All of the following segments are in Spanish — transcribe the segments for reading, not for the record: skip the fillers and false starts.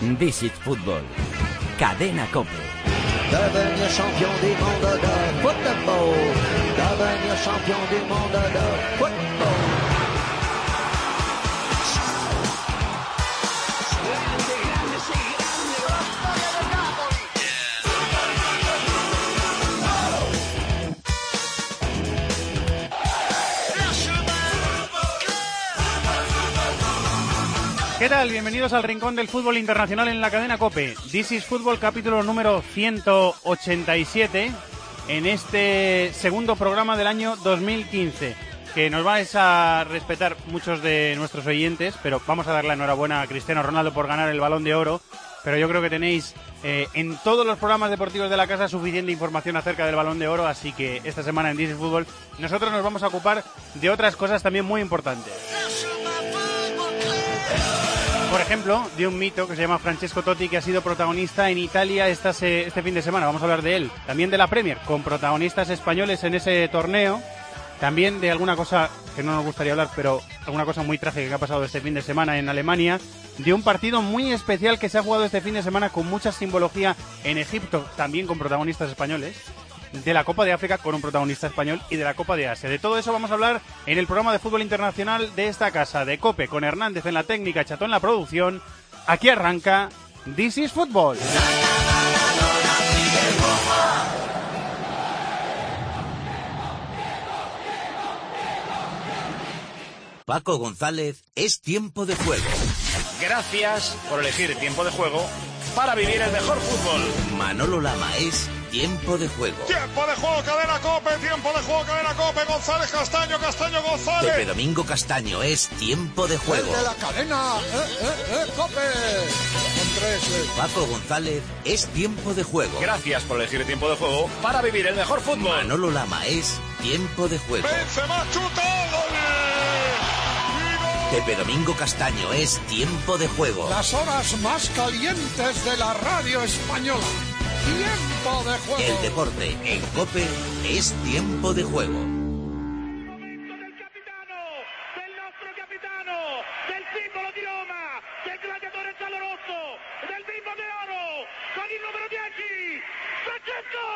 This is Football. Cadena COPE. Devenir champion du monde de football. Devenir champion du monde de football. ¿Qué tal? Bienvenidos al Rincón del Fútbol Internacional en la cadena COPE. This is Fútbol, capítulo número 187, en este segundo programa del año 2015, que nos vais a respetar muchos de nuestros oyentes, pero vamos a dar la enhorabuena a Cristiano Ronaldo por ganar el Balón de Oro, pero yo creo que tenéis en todos los programas deportivos de la casa suficiente información acerca del Balón de Oro, así que esta semana en This is Fútbol nosotros nos vamos a ocupar de otras cosas también muy importantes. Por ejemplo, de un mito que se llama Francesco Totti, que ha sido protagonista en Italia este fin de semana. Vamos a hablar de él. También de la Premier, con protagonistas españoles en ese torneo. También de alguna cosa que no nos gustaría hablar, pero alguna cosa muy trágica que ha pasado este fin de semana en Alemania. De un partido muy especial que se ha jugado este fin de semana con mucha simbología en Egipto, también con protagonistas españoles. De la Copa de África con un protagonista español y de la Copa de Asia. De todo eso vamos a hablar en el programa de fútbol internacional de esta casa, de COPE, con Hernández en la técnica, Chatón en la producción. Aquí arranca This is Football. Paco González, es tiempo de juego. Gracias por elegir tiempo de juego para vivir el mejor fútbol. Manolo Lama, es tiempo de juego. Tiempo de juego, cadena COPE, tiempo de juego, cadena COPE, González, Castaño, González. Pepe Domingo Castaño, es tiempo de juego. El de la cadena, COPE. Paco González, es tiempo de juego. Gracias por elegir tiempo de juego para vivir el mejor fútbol. Manolo Lama, es tiempo de juego. Benzema, chuta, gol. Pepe Domingo Castaño, es tiempo de juego. Las horas más calientes de la radio española. Tiempo de juego. El deporte en COPE es tiempo de juego. Del capitano, del nostro capitano, del simbolo di Roma, del gladiatore giallorosso, del bimbo de oro, con il numero 10, Francesco!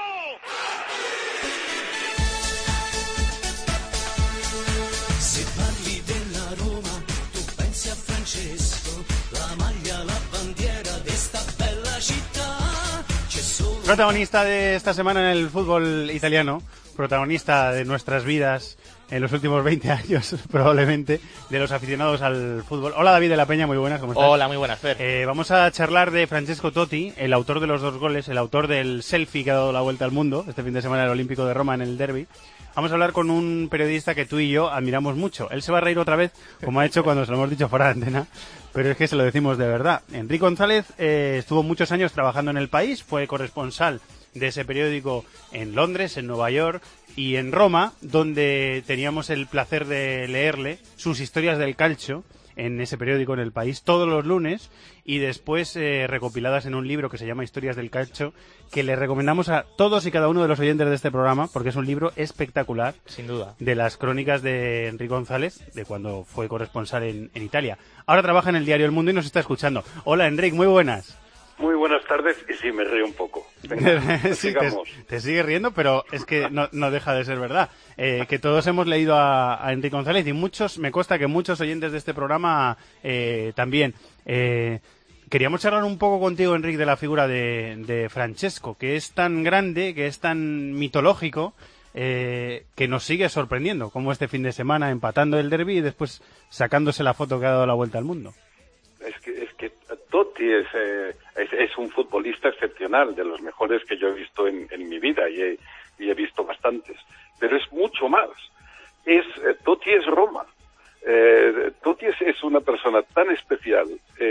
Se parli della Roma, tu pensi a Francesco, la maglia, la bandiera de esta bella città. Protagonista de esta semana en el fútbol italiano, protagonista de nuestras vidas en los últimos 20 años, probablemente, de los aficionados al fútbol. Hola, David de la Peña, muy buenas, ¿cómo estás? Hola, muy buenas, Fer. Vamos a charlar de Francesco Totti, el autor de los 2 goles, el autor del selfie que ha dado la vuelta al mundo este fin de semana en el Olímpico de Roma en el derbi. Vamos a hablar con un periodista que tú y yo admiramos mucho. Él se va a reír otra vez, como ha hecho cuando se lo hemos dicho fuera de antena, pero es que se lo decimos de verdad. Enrique González estuvo muchos años trabajando en El País, fue corresponsal de ese periódico en Londres, en Nueva York y en Roma, donde teníamos el placer de leerle sus historias del calcio en ese periódico en El País todos los lunes y después recopiladas en un libro que se llama Historias del Calcio, que le recomendamos a todos y cada uno de los oyentes de este programa porque es un libro espectacular, sin duda, de las crónicas de Enrique González, de cuando fue corresponsal en Italia. Ahora trabaja en el diario El Mundo y nos está escuchando. Hola, Enrique, muy buenas. Muy buenas tardes, y sí, me río un poco. Venga, sí, te sigue riendo, pero es que no deja de ser verdad. Que todos hemos leído a Enrique González y me consta que muchos oyentes de este programa también. Queríamos charlar un poco contigo, Enrique, de la figura de Francesco, que es tan grande, que es tan mitológico, que nos sigue sorprendiendo, como este fin de semana empatando el derbi y después sacándose la foto que ha dado la vuelta al mundo. Es que Totti es un futbolista excepcional, de los mejores que yo he visto en mi vida, y he visto bastantes. Pero es mucho más. Totti es Roma. Totti es una persona tan especial,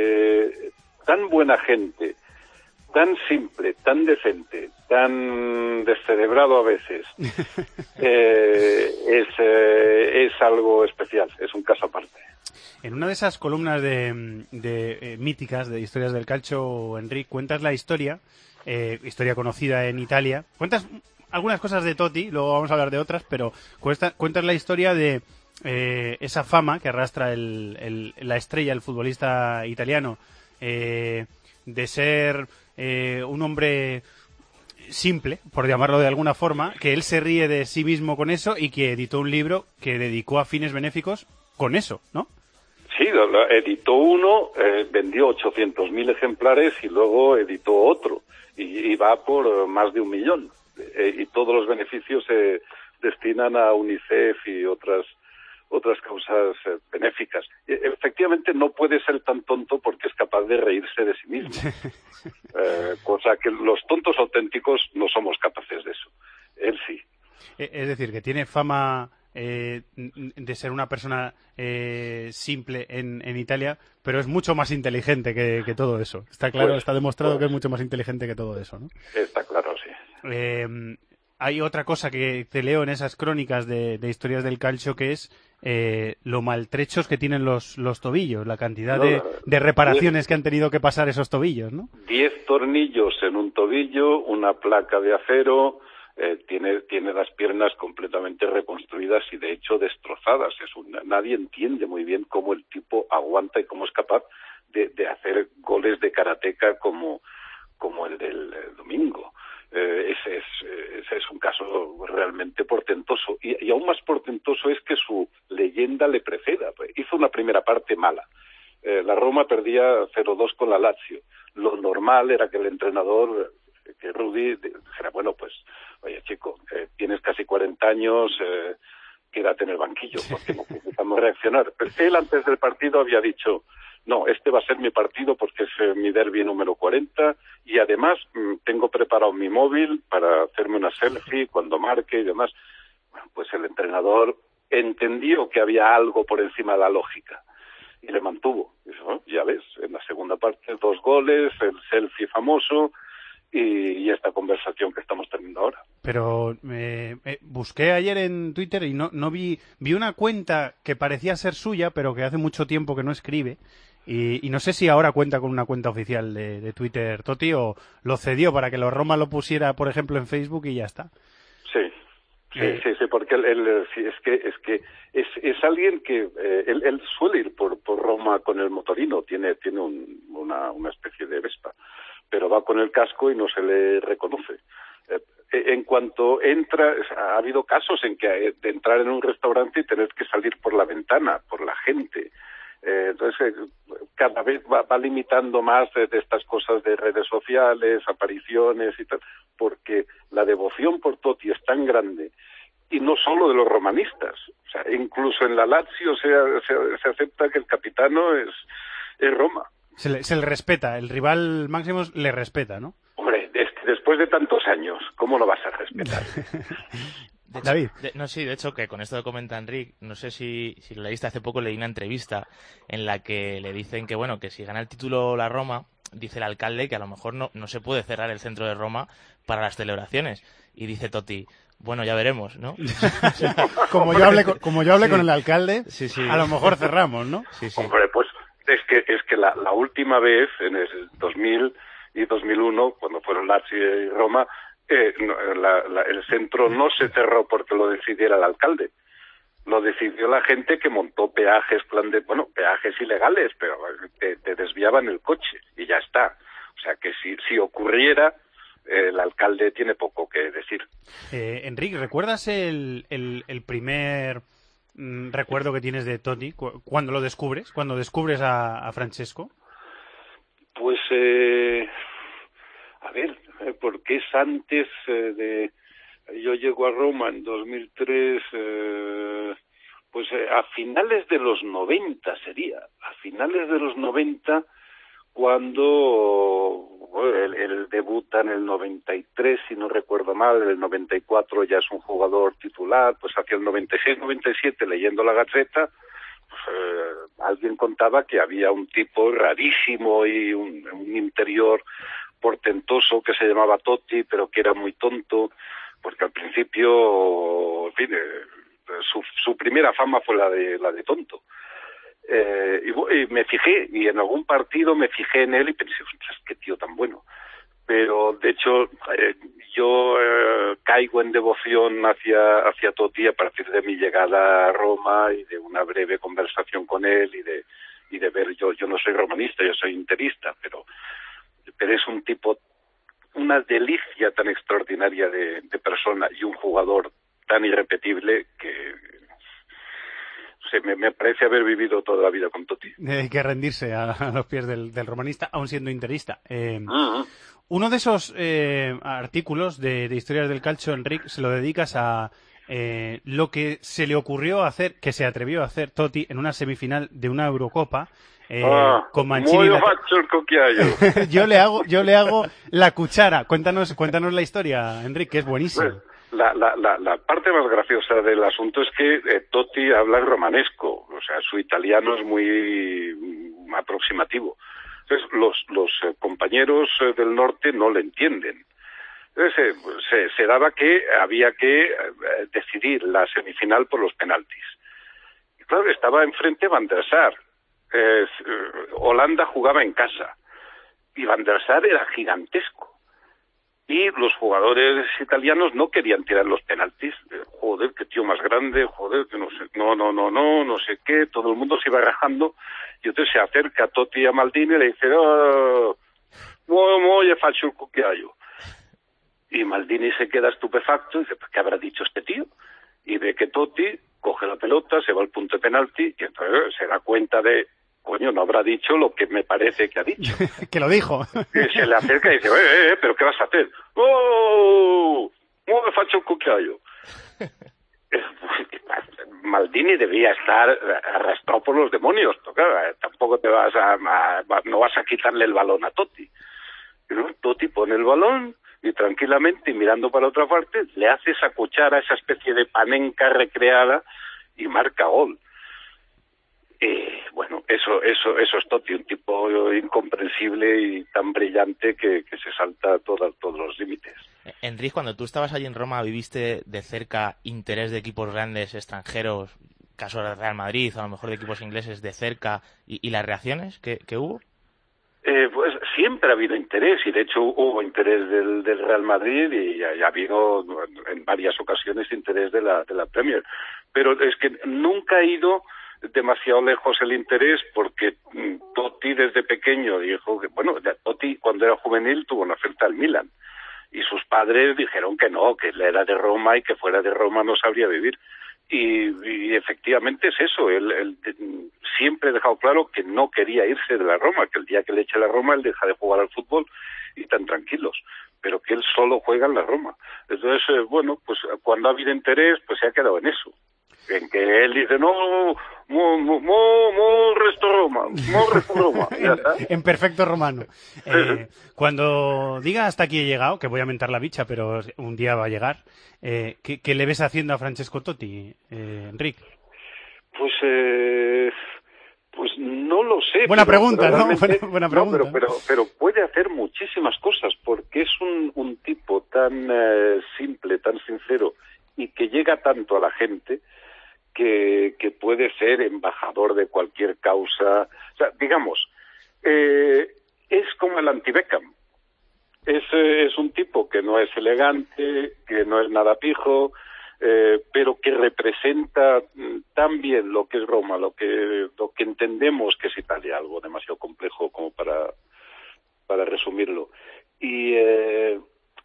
tan buena gente, tan simple, tan decente, tan descerebrado a veces. Es algo especial, es un caso aparte. En una de esas columnas de míticas de historias del calcio, Enrique, cuentas la historia conocida en Italia. Cuentas algunas cosas de Totti, luego vamos a hablar de otras, pero cuentas la historia de esa fama que arrastra la estrella, el futbolista italiano, de ser un hombre simple, por llamarlo de alguna forma, que él se ríe de sí mismo con eso y que editó un libro que dedicó a fines benéficos con eso, ¿no? Sí, editó uno, vendió 800.000 ejemplares y luego editó otro y va por más de 1 millón. Y todos los beneficios se destinan a UNICEF y otras causas benéficas. Efectivamente no puede ser tan tonto porque es capaz de reírse de sí mismo. Cosa que los tontos auténticos no somos capaces de eso. Él sí. Es decir, que tiene fama de ser una persona simple en Italia, pero es mucho más inteligente que todo eso. Está claro, está demostrado que es mucho más inteligente que todo eso, ¿no? Está claro, sí. Hay otra cosa que te leo en esas crónicas de historias del calcio, que es lo maltrechos que tienen los tobillos, la cantidad de reparaciones que han tenido que pasar esos tobillos, ¿no? 10 tornillos en un tobillo, una placa de acero, tiene las piernas completamente reconstruidas y de hecho destrozadas. Nadie entiende muy bien cómo el tipo aguanta y cómo es capaz de hacer goles de karateca como el del domingo. Ese es un caso realmente portentoso y aún más portentoso es que su leyenda le preceda. Hizo una primera parte mala. La Roma perdía 0-2 con la Lazio. Lo normal era que el entrenador, que Rudy, dijera, bueno, pues, oye chico, tienes casi 40 años, quédate en el banquillo porque necesitamos reaccionar. Pero él antes del partido había dicho, no, este va a ser mi partido porque es mi derbi número 40 y además tengo preparado mi móvil para hacerme una selfie cuando marque y demás. Bueno, pues el entrenador entendió que había algo por encima de la lógica y le mantuvo. Dice, oh, ya ves, en la segunda parte 2 goles, el selfie famoso y esta conversación que estamos teniendo ahora. Pero busqué ayer en Twitter y no vi una cuenta que parecía ser suya, pero que hace mucho tiempo que no escribe. Y no sé si ahora cuenta con una cuenta oficial de Twitter, Totti, o lo cedió para que Roma lo pusiera, por ejemplo, en Facebook y ya está. Sí, porque él es alguien que él suele ir por Roma con el motorino, tiene una especie de Vespa, pero va con el casco y no se le reconoce. En cuanto entra, ha habido casos en que de entrar en un restaurante y tener que salir por la ventana, por la gente. Entonces, cada vez va limitando más de estas cosas de redes sociales, apariciones y tal, porque la devoción por Totti es tan grande, y no solo de los romanistas. O sea, incluso en la Lazio se acepta que el capitano es Roma. Se le respeta, el rival máximo le respeta, ¿no? Hombre, después de tantos años, ¿cómo lo vas a respetar? David. De hecho, que con esto que comenta Enric, no sé si lo leíste hace poco, leí una entrevista en la que le dicen que, bueno, que si gana el título la Roma, dice el alcalde que a lo mejor no se puede cerrar el centro de Roma para las celebraciones. Y dice Totti, bueno, ya veremos, ¿no? como yo hable con el alcalde, sí. A lo mejor cerramos, ¿no? Sí. Hombre, pues es que la última vez, en el 2000 y 2001, cuando fueron Lazio y Roma, el centro no se cerró porque lo decidiera el alcalde. Lo decidió la gente que montó peajes peajes ilegales, pero te desviaban el coche y ya está. O sea que si ocurriera, el alcalde tiene poco que decir. Enrique, ¿recuerdas el primer recuerdo que tienes de Totti cuando lo descubres? Cuando descubres a Francesco. Pues, a ver, porque es antes de... Yo llego a Roma en 2003, a finales de los 90 sería. A finales de los 90, cuando él debuta en el 93, si no recuerdo mal, en el 94 ya es un jugador titular, pues hacia el 96-97, leyendo la Gazzetta, alguien contaba que había un tipo rarísimo y un interior portentoso que se llamaba Totti, pero que era muy tonto, porque al principio, en fin, su primera fama fue la de tonto. Y me fijé, y en algún partido me fijé en él y pensé, ostras, qué tío tan bueno. Pero, de hecho, yo caigo en devoción hacia Totti a partir de mi llegada a Roma y de una breve conversación con él y de ver, yo no soy romanista, yo soy interista, pero pero es un tipo, una delicia tan extraordinaria de persona y un jugador tan irrepetible que me parece haber vivido toda la vida con Totti. Hay que rendirse a los pies del romanista, aun siendo interista. Uno de esos artículos de historias del calcio, Enric, se lo dedicas a lo que se le ocurrió hacer, que se atrevió a hacer Totti en una semifinal de una Eurocopa con Mancini. yo le hago la cuchara. Cuéntanos la historia, Enric, que es buenísimo. La parte más graciosa del asunto es que Totti habla en romanesco, o sea, su italiano es muy aproximativo. Entonces, los compañeros del norte no le entienden. Entonces, se daba que había que decidir la semifinal por los penaltis. Y claro, estaba enfrente Van der Sar. Holanda jugaba en casa y Van der Sar era gigantesco. Y los jugadores italianos no querían tirar los penaltis. Joder, qué tío más grande, joder, que no sé, no sé qué. Todo el mundo se iba rajando. Y entonces se acerca a Totti y a Maldini y le dice, mo faccio il cucchiaio. Y Maldini se queda estupefacto y dice, ¿qué habrá dicho este tío? Y ve que Totti coge la pelota, se va al punto de penalti y entonces se da cuenta de, coño, no habrá dicho lo que me parece que ha dicho. Que lo dijo. Y se le acerca y dice, ¿pero qué vas a hacer? ¡Oh! ¡Me faccio un cucchiaio! Maldini debía estar arrastrado por los demonios, porque tampoco no vas a quitarle el balón a Totti. Pero Totti pone el balón y tranquilamente, mirando para otra parte, le hace esa cuchara, esa especie de panenca recreada y marca gol. Bueno, eso es Totti, un tipo incomprensible y tan brillante que se salta todos los límites. Enric, cuando tú estabas allí en Roma, ¿viviste de cerca interés de equipos grandes extranjeros, caso de Real Madrid, o a lo mejor de equipos ingleses de cerca, y las reacciones que hubo? Pues siempre ha habido interés, y de hecho hubo interés del Real Madrid y ha habido en varias ocasiones interés de la Premier. Pero es que nunca ha ido demasiado lejos el interés, porque Totti desde pequeño dijo que, bueno, Totti cuando era juvenil tuvo una oferta al Milan y sus padres dijeron que no, que él era de Roma y que fuera de Roma no sabría vivir. Y efectivamente es eso, él siempre ha dejado claro que no quería irse de la Roma, que el día que le eche la Roma él deja de jugar al fútbol y tan tranquilos, pero que él solo juega en la Roma. Entonces, bueno, pues cuando ha habido interés, pues se ha quedado en eso. En que él dice, no, resto Roma, ya está. En perfecto romano. Cuando diga hasta aquí he llegado, que voy a mentar la bicha, pero un día va a llegar, ¿qué le ves haciendo a Francesco Totti, Enric? Pues no lo sé. Buena pregunta, ¿no? Buena pregunta. No, pero puede hacer muchísimas cosas, porque es un tipo tan simple, tan sincero, y que llega tanto a la gente, que puede ser embajador de cualquier causa. O sea, digamos, es como el anti-Beckham. Es un tipo que no es elegante, que no es nada pijo, pero que representa tan bien lo que es Roma, lo que entendemos que es Italia, algo demasiado complejo como para resumirlo. Y es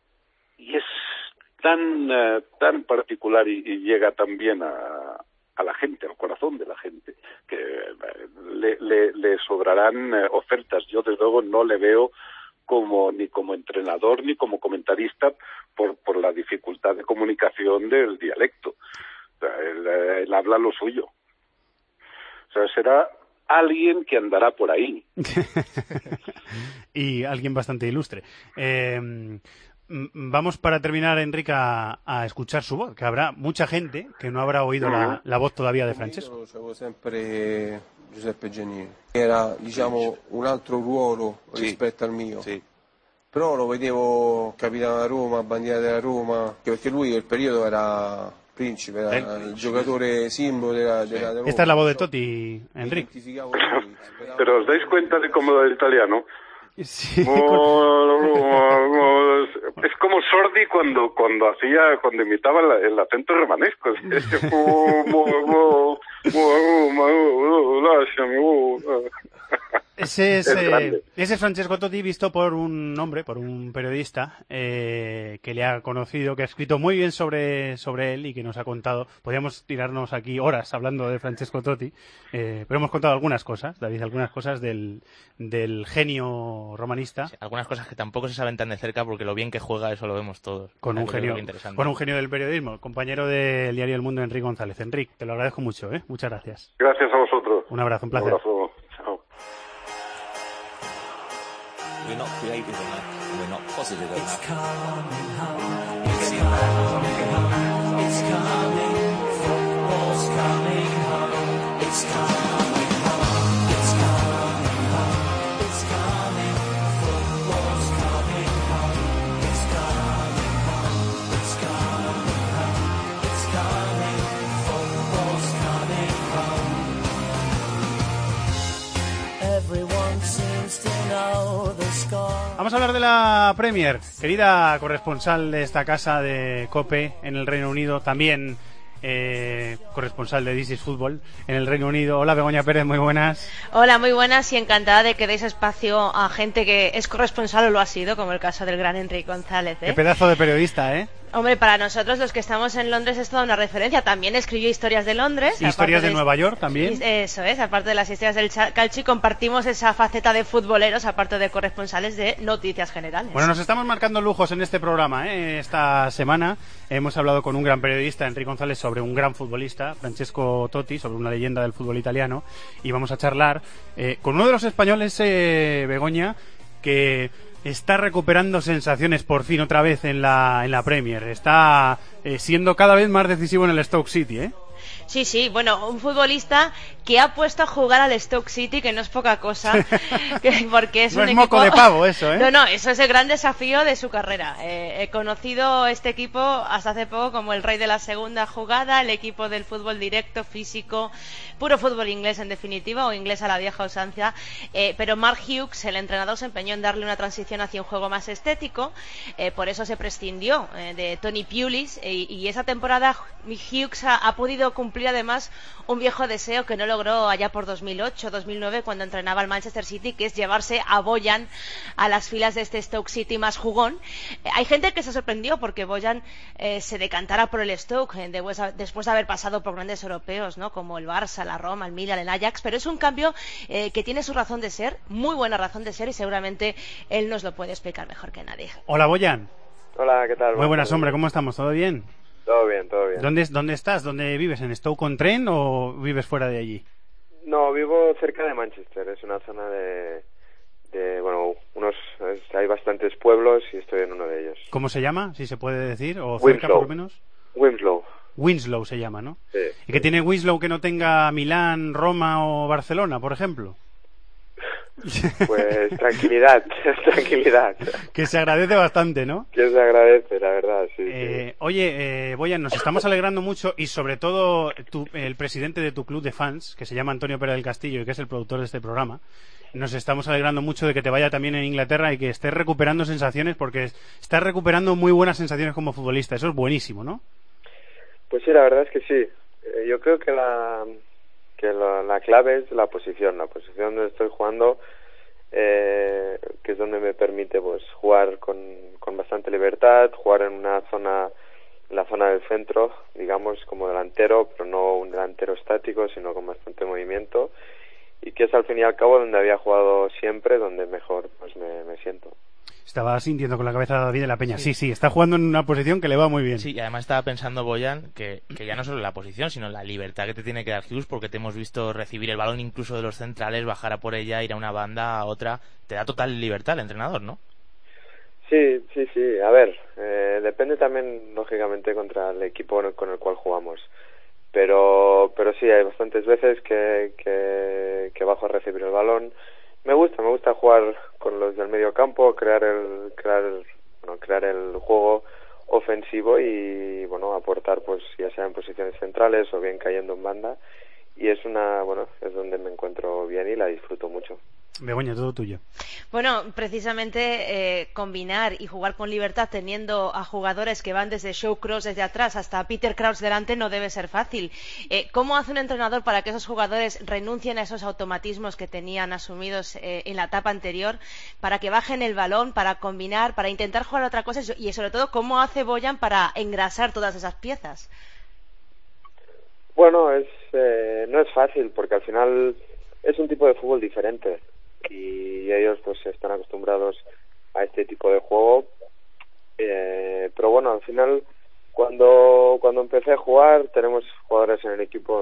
tan particular y llega tan bien a la gente, al corazón de la gente, que le sobrarán ofertas. Yo desde luego no le veo ni como entrenador ni como comentarista por la dificultad de comunicación del dialecto. O sea, él habla lo suyo. O sea, será alguien que andará por ahí. Y alguien bastante ilustre. Vamos, para terminar, Enric, a escuchar su voz, que habrá mucha gente que no habrá oído la voz todavía de Francesco. Io avevo sempre Giuseppe Giannini. Era, diciamo, un altro ruolo rispetto al mio. Sì. Però lo vedevo capitano della Roma, bandiera della Roma, perché lui quel periodo era principe, era il giocatore simbolo della Roma. Esta es la voz de Totti, Enric. Pero ¿os dais cuenta de cómo lo del italiano? Sí. Es como Sordi cuando imitaba el acento romanesco. Ese es Francesco Totti, visto por un hombre, por un periodista que le ha conocido, que ha escrito muy bien sobre él y que nos ha contado. Podríamos tirarnos aquí horas hablando de Francesco Totti, pero hemos contado algunas cosas, David, algunas cosas del genio romanista. Sí, algunas cosas que tampoco se saben tan de cerca, porque lo bien que juega, eso lo vemos todos. Con un genio del periodismo, compañero del diario El Mundo, Enrique González. Enrique, te lo agradezco mucho, muchas gracias. Gracias a vosotros. Un abrazo, un placer. Un abrazo. Chao. We're not creative enough, we're not positive enough. It's coming home, it's coming home, it's coming, football's coming home, it's coming home, it's coming home, it's coming, football's coming home, it's coming home, it's coming home, it's coming, football's coming home. Everyone seems to know the score. Vamos a hablar de la Premier. Querida corresponsal de esta casa de COPE en el Reino Unido, también corresponsal de This is Football en el Reino Unido. Hola, Begoña Pérez, muy buenas. Hola, muy buenas y encantada de que deis espacio a gente que es corresponsal o lo ha sido, como el caso del gran Enrique González. Qué pedazo de periodista, ¿eh? Hombre, para nosotros los que estamos en Londres es toda una referencia. También escribió historias de Londres. Historias de Nueva York también. Eso es, aparte de las historias del calcio, compartimos esa faceta de futboleros, aparte de corresponsales de noticias generales. Bueno, nos estamos marcando lujos en este programa, Esta semana hemos hablado con un gran periodista, Enrique González, sobre un gran futbolista, Francesco Totti, sobre una leyenda del fútbol italiano, y vamos a charlar con uno de los españoles, Begoña, que está recuperando sensaciones por fin otra vez en la Premier. Está siendo cada vez más decisivo en el Stoke City, ¿eh? Sí, bueno, un futbolista que ha puesto a jugar al Stoke City, que no es poca cosa, porque es no un es equipo... moco de pavo eso, ¿eh? No, eso es el gran desafío de su carrera. He conocido este equipo hasta hace poco como el rey de la segunda jugada, el equipo del fútbol directo, físico, puro fútbol inglés en definitiva, o inglés a la vieja usanza, pero Mark Hughes, el entrenador, se empeñó en darle una transición hacia un juego más estético, por eso se prescindió de Tony Pulis, y esa temporada Hughes ha podido cumplir además un viejo deseo que no logró allá por 2008-2009 cuando entrenaba al Manchester City, que es llevarse a Bojan a las filas de este Stoke City más jugón. Hay gente que se sorprendió porque Bojan se decantara por el Stoke después de haber pasado por grandes europeos, ¿no? Como el Barça, la Roma, el Milan, el Ajax, pero es un cambio que tiene su razón de ser, muy buena razón de ser, y seguramente él nos lo puede explicar mejor que nadie. Hola, Bojan. Hola, ¿qué tal? Muy buenas, hombre, ¿cómo estamos? ¿Todo bien? Todo bien, todo bien. ¿Dónde estás? ¿Dónde vives? ¿En Stoke-on-Trent o vives fuera de allí? No, vivo cerca de Manchester. Es una zona hay bastantes pueblos y estoy en uno de ellos. ¿Cómo se llama? Si se puede decir, o Winslow. cerca por lo menos. Winslow se llama, ¿no? Sí. ¿Y que tiene Winslow que no tenga Milán, Roma o Barcelona, por ejemplo? Pues tranquilidad. Que se agradece bastante, ¿no? Que se agradece, la verdad, sí. Oye, Boyan, nos estamos alegrando mucho, y sobre todo el presidente de tu club de fans, que se llama Antonio Pérez del Castillo y que es el productor de este programa, nos estamos alegrando mucho de que te vaya también en Inglaterra y que estés recuperando sensaciones, porque estás recuperando muy buenas sensaciones como futbolista. Eso es buenísimo, ¿no? Pues sí, la verdad es que sí. Yo creo que la clave es la posición donde estoy jugando, que es donde me permite pues jugar con bastante libertad, jugar en la zona del centro, digamos, como delantero, pero no un delantero estático, sino con bastante movimiento, y que es al fin y al cabo donde había jugado siempre, donde mejor pues me siento. Estaba sintiendo con la cabeza David de la Peña. Sí, está jugando en una posición que le va muy bien. Sí, y además estaba pensando, Boyan, que ya no solo la posición, sino la libertad que te tiene que dar Hughes, porque te hemos visto recibir el balón incluso de los centrales, bajar a por ella, ir a una banda, a otra. Te da total libertad el entrenador, ¿no? Sí. A ver, depende también, lógicamente, contra el equipo con el cual jugamos. Pero sí, hay bastantes veces que bajo a recibir el balón. Me gusta jugar con los del medio campo, crear el juego ofensivo y aportar pues ya sea en posiciones centrales o bien cayendo en banda, y es donde me encuentro bien y la disfruto mucho. Begoña, todo tuyo. Bueno, precisamente combinar y jugar con libertad teniendo a jugadores que van desde Shawcross desde atrás hasta Peter Crouch delante no debe ser fácil. ¿Cómo hace un entrenador para que esos jugadores renuncien a esos automatismos que tenían asumidos en la etapa anterior, para que bajen el balón, para combinar, para intentar jugar a otra cosa y sobre todo cómo hace Bojan para engrasar todas esas piezas? Bueno, no es fácil porque al final es un tipo de fútbol diferente y ellos pues están acostumbrados a este tipo de juego, pero bueno, al final cuando empecé a jugar tenemos jugadores en el equipo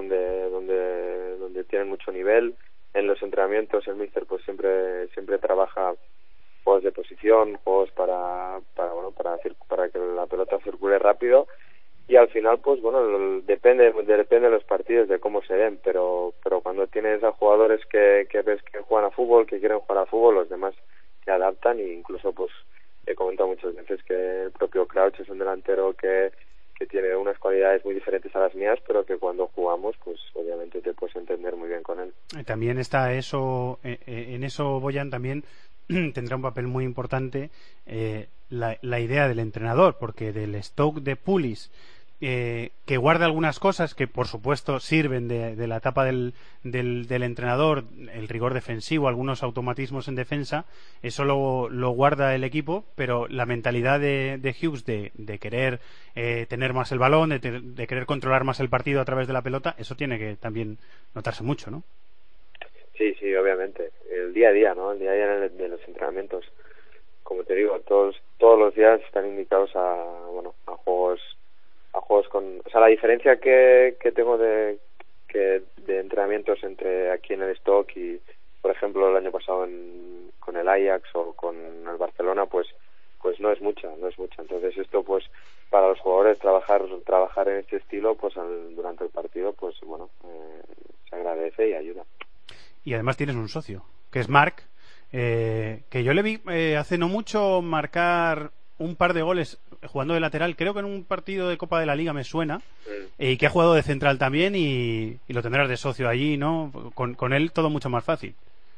donde tienen mucho nivel. En los entrenamientos el míster pues siempre trabaja juegos de posición, juegos para que la pelota circule rápido. Y al final, pues bueno, depende de los partidos, de cómo se den, pero cuando tienes a jugadores que ves que juegan a fútbol, que quieren jugar a fútbol, los demás se adaptan e incluso pues he comentado muchas veces que el propio Crouch es un delantero que tiene unas cualidades muy diferentes a las mías, pero que cuando jugamos, pues obviamente te puedes entender muy bien con él. También está eso, en eso Bojan también tendrá un papel muy importante la idea del entrenador, porque del Stoke de Pulis, que guarda algunas cosas que por supuesto sirven de la etapa del entrenador, el rigor defensivo, algunos automatismos en defensa, eso lo guarda el equipo, pero la mentalidad de Hughes de querer tener más el balón, de querer controlar más el partido a través de la pelota, eso tiene que también notarse mucho, ¿no? Sí, obviamente. El día a día, ¿no? El día a día de los entrenamientos. Como te digo, todos los días están indicados a juegos con, o sea, la diferencia que tengo de entrenamientos entre aquí en el Stoke y, por ejemplo, el año pasado con el Ajax o con el Barcelona, pues no es mucha. Entonces esto, pues, para los jugadores trabajar en este estilo, pues durante el partido, pues bueno, se agradece y ayuda. Y además tienes un socio, que es Marc, que yo le vi hace no mucho marcar un par de goles jugando de lateral, creo que en un partido de Copa de la Liga me suena, y que ha jugado de central también y lo tendrás de socio allí, ¿no? Con él todo mucho más fácil.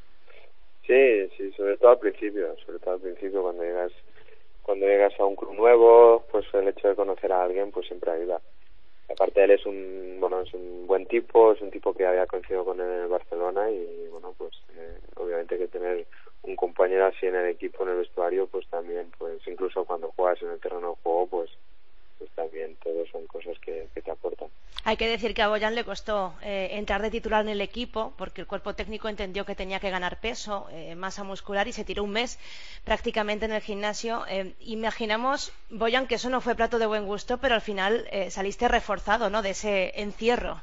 Sí, sobre todo al principio cuando llegas a un club nuevo, pues el hecho de conocer a alguien pues siempre ayuda. Aparte él es un buen tipo, es un tipo que había coincidido con él en el Barcelona y bueno, pues obviamente que tener un compañero así en el equipo, en el vestuario, pues también, pues incluso cuando juegas en el terreno de juego, pues también todo son cosas que te aportan. Hay que decir que a Bojan le costó entrar de titular en el equipo porque el cuerpo técnico entendió que tenía que ganar peso, masa muscular, y se tiró un mes prácticamente en el gimnasio. Imaginamos, Bojan, que eso no fue plato de buen gusto, pero al final saliste reforzado, ¿no?, de ese encierro.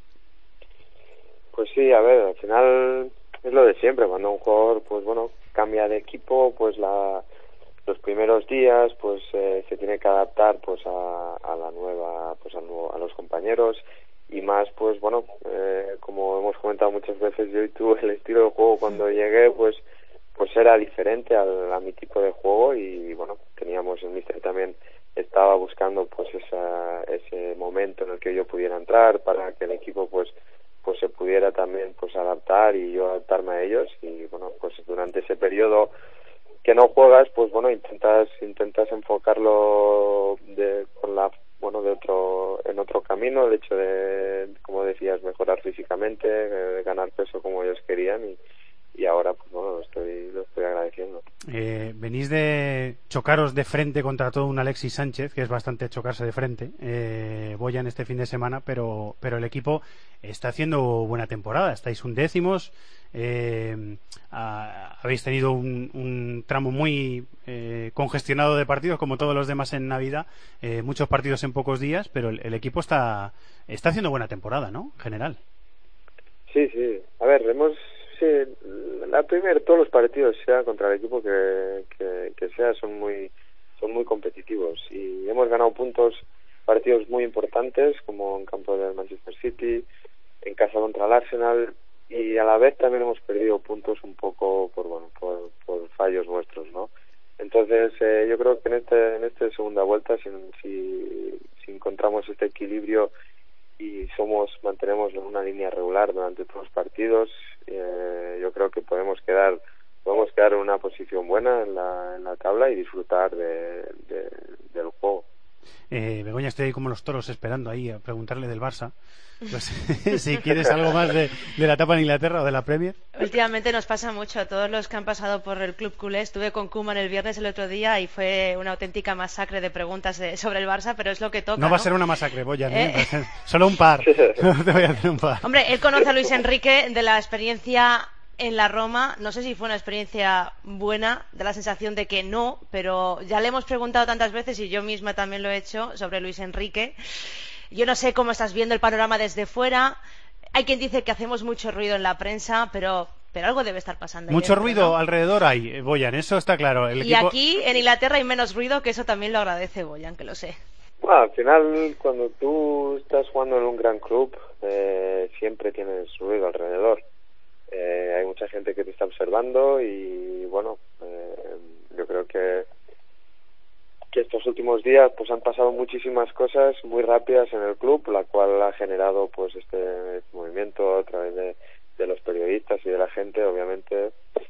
Pues sí, a ver, al final es lo de siempre, cuando un jugador pues bueno cambia de equipo, pues los primeros días pues se tiene que adaptar pues a la nueva, pues a los compañeros, y más pues bueno, como hemos comentado muchas veces, yo y tú, el estilo de juego cuando llegué pues era diferente a mi tipo de juego, y bueno, el míster también estaba buscando pues ese momento en el que yo pudiera entrar para que el equipo pues se pudiera también pues adaptar y yo adaptarme a ellos, y bueno, pues durante ese periodo que no juegas, pues bueno, intentas enfocarlo en otro camino, el hecho de, como decías, mejorar físicamente, ganar peso como ellos querían, y ahora pues bueno, lo estoy agradeciendo. Venís de chocaros de frente contra todo un Alexis Sánchez, que es bastante chocarse de frente, Bojan, este fin de semana, pero el equipo está haciendo buena temporada, estáis 11º, habéis tenido un tramo muy congestionado de partidos, como todos los demás en Navidad, muchos partidos en pocos días, pero el equipo está haciendo buena temporada, ¿no?, en general. Sí, a ver, todos los partidos, sea contra el equipo que sea, son muy competitivos, y hemos ganado partidos muy importantes, como en campo del Manchester City, en casa contra el Arsenal, y a la vez también hemos perdido puntos un poco por fallos nuestros, ¿no? Entonces yo creo que en esta segunda vuelta, si encontramos este equilibrio mantenemos una línea regular durante todos los partidos, yo creo que podemos quedar en una posición buena en la tabla y disfrutar del juego. Begoña, estoy ahí como los toros esperando ahí a preguntarle del Barça. Pues, si quieres algo más de la etapa en Inglaterra o de la Premier. Últimamente nos pasa mucho a todos los que han pasado por el Club Culé. Estuve con Koeman el viernes el otro día y fue una auténtica masacre de preguntas sobre el Barça, pero es lo que toca. No va a ser una masacre, Boyan, solo un par. No te voy a hacer un par. Hombre, él conoce a Luis Enrique de la experiencia en la Roma. No sé si fue una experiencia buena, da la sensación de que no, pero ya le hemos preguntado tantas veces y yo misma también lo he hecho sobre Luis Enrique. Yo no sé cómo estás viendo el panorama desde fuera. Hay quien dice que hacemos mucho ruido en la prensa, pero algo debe estar pasando. Mucho ruido, ¿no? Alrededor hay, Boyan, eso está claro. Y aquí en Inglaterra hay menos ruido, que eso también lo agradece Boyan, que lo sé. Bueno, al final, cuando tú estás jugando en un gran club, siempre tienes ruido alrededor. Hay mucha gente que te está observando y bueno, yo creo que estos últimos días pues han pasado muchísimas cosas muy rápidas en el club, la cual ha generado pues este movimiento a través de los periodistas y de la gente, obviamente.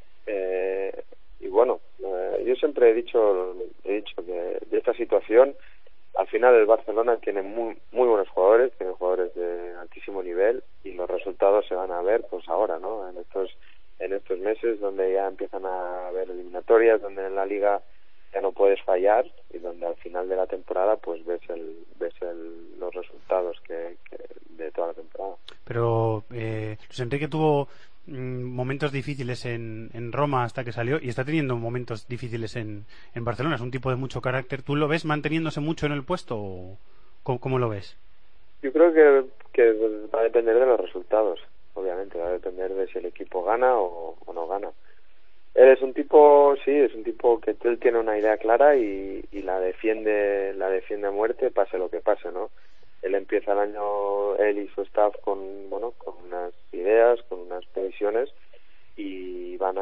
Y bueno, yo siempre he dicho que de esta situación, al final el Barcelona tiene muy buenos jugadores, tiene jugadores de altísimo nivel y los resultados se van a ver pues ahora, ¿no? En estos meses donde ya empiezan a haber eliminatorias, donde en la Liga ya no puedes fallar y donde al final de la temporada pues ves los resultados que de toda la temporada. Pero Luis Enrique tuvo momentos difíciles en Roma hasta que salió y está teniendo momentos difíciles en Barcelona. Es un tipo de mucho carácter. ¿Tú lo ves manteniéndose mucho en el puesto o cómo lo ves? Yo creo que va a depender de los resultados, obviamente. Va a depender de si el equipo gana o no gana. Él es un tipo que él tiene una idea clara y la defiende a muerte, pase lo que pase, ¿no? Él empieza el año, él y su staff con unas ideas, con unas previsiones y van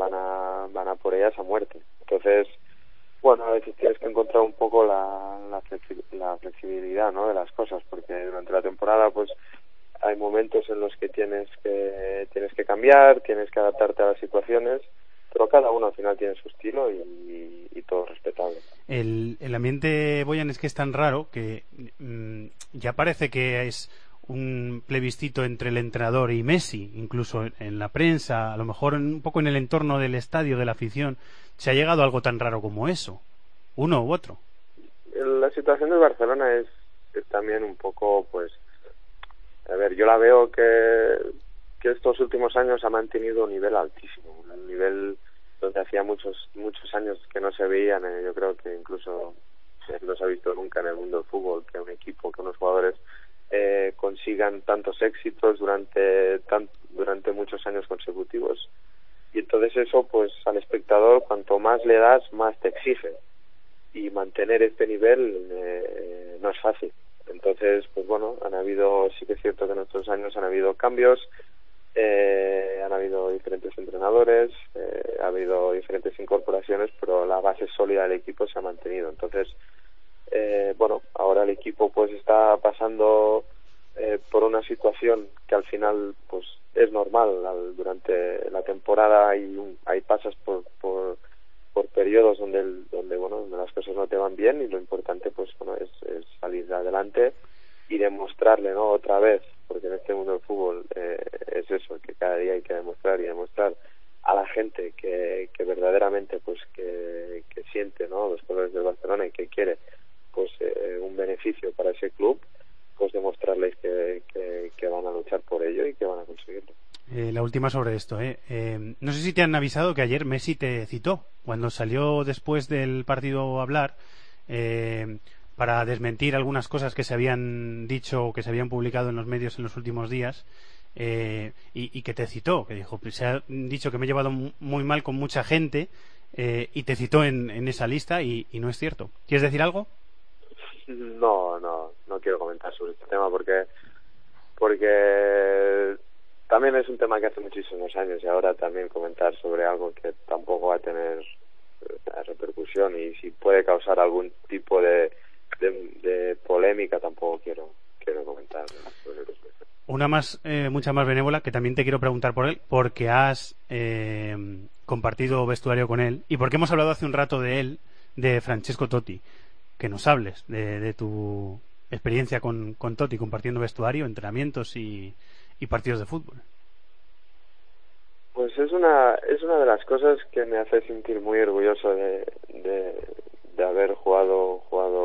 a por ellas a muerte. Entonces, bueno, a veces tienes que encontrar un poco la flexibilidad, ¿no? De las cosas, porque durante la temporada pues hay momentos en los que tienes que cambiar, tienes que adaptarte a las situaciones, pero cada uno al final tiene su estilo y todo respetable. El ambiente, Boyan, es que es tan raro que ya parece que es un plebiscito entre el entrenador y Messi, incluso en la prensa, a lo mejor un poco en el entorno del estadio, de la afición, se ha llegado a algo tan raro como eso, uno u otro. La situación del Barcelona es también un poco, pues, a ver, yo la veo que estos últimos años ha mantenido un nivel altísimo, un nivel donde hacía muchos años que no se veían. Yo creo que incluso no se ha visto nunca en el mundo del fútbol que un equipo, que unos jugadores consigan tantos éxitos durante muchos años consecutivos. Y entonces eso, pues, al espectador, cuanto más le das, más te exige. Y mantener este nivel no es fácil. Entonces, pues bueno, sí que es cierto que en estos años han habido cambios, han habido diferentes entrenadores, ha habido diferentes incorporaciones, pero la base sólida del equipo se ha mantenido. Entonces, bueno, ahora el equipo pues está pasando por una situación que al final pues es normal. Durante la temporada hay pasas por periodos donde las cosas no te van bien y lo importante pues bueno es salir adelante y demostrarle, ¿no? Otra vez, porque en este mundo del fútbol es eso, que cada día hay que demostrar a la gente que verdaderamente pues que siente, ¿no? Los colores del Barcelona y que quiere pues un beneficio para ese club, pues demostrarles que van a luchar por ello y que van a conseguirlo. La última sobre esto, no sé si te han avisado que ayer Messi te citó cuando salió después del partido a hablar para desmentir algunas cosas que se habían dicho o que se habían publicado en los medios en los últimos días, y que te citó, que dijo, se ha dicho que me he llevado muy mal con mucha gente, y te citó en esa lista y no es cierto. ¿Quieres decir algo? No quiero comentar sobre este tema porque también es un tema que hace muchísimos años y ahora también comentar sobre algo que tampoco va a tener repercusión y si puede causar algún tipo de polémica tampoco quiero comentar, ¿no? una más, mucha más benévola, que también te quiero preguntar por él, porque has compartido vestuario con él y porque hemos hablado hace un rato de él, de Francesco Totti. Que nos hables de tu experiencia con Totti, compartiendo vestuario, entrenamientos y partidos de fútbol. Pues es una de las cosas que me hace sentir muy orgulloso de haber jugado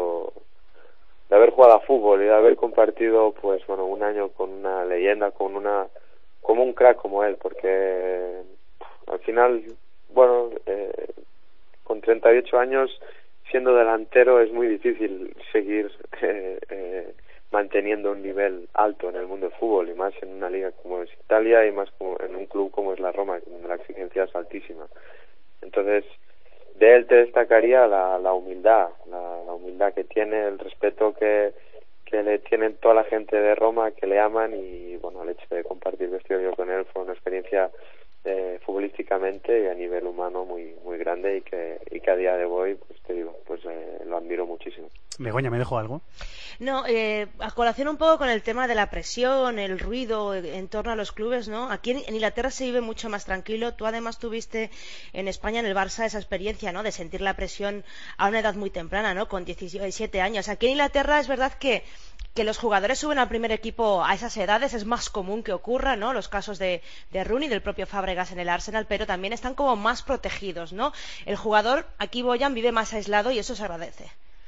a fútbol y de haber compartido pues bueno un año con una leyenda, como un crack como él, porque al final bueno con 38 años siendo delantero es muy difícil seguir manteniendo un nivel alto en el mundo del fútbol, y más en una liga como es Italia y más como en un club como es la Roma, donde la exigencia es altísima. Entonces, de él te destacaría la humildad, la humildad que tiene, el respeto que le tienen toda la gente de Roma, que le aman, y bueno, el hecho de compartir vestuario con él fue una experiencia futbolísticamente y a nivel humano muy muy grande, y que a día de hoy pues te digo pues lo admiro muchísimo. Begoña, ¿me dejo algo? No, a colación un poco con el tema de la presión, el ruido en torno a los clubes, ¿no? Aquí en Inglaterra se vive mucho más tranquilo. Tú además tuviste en España, en el Barça, esa experiencia, ¿no? De sentir la presión a una edad muy temprana, ¿no? Con 17 años. Aquí en Inglaterra es verdad que los jugadores suben al primer equipo a esas edades, es más común que ocurra, ¿no? Los casos de Rooney, del propio Fábregas en el Arsenal, pero también están como más protegidos, ¿no? El jugador, aquí Boyan, vive más aislado y eso se agradece.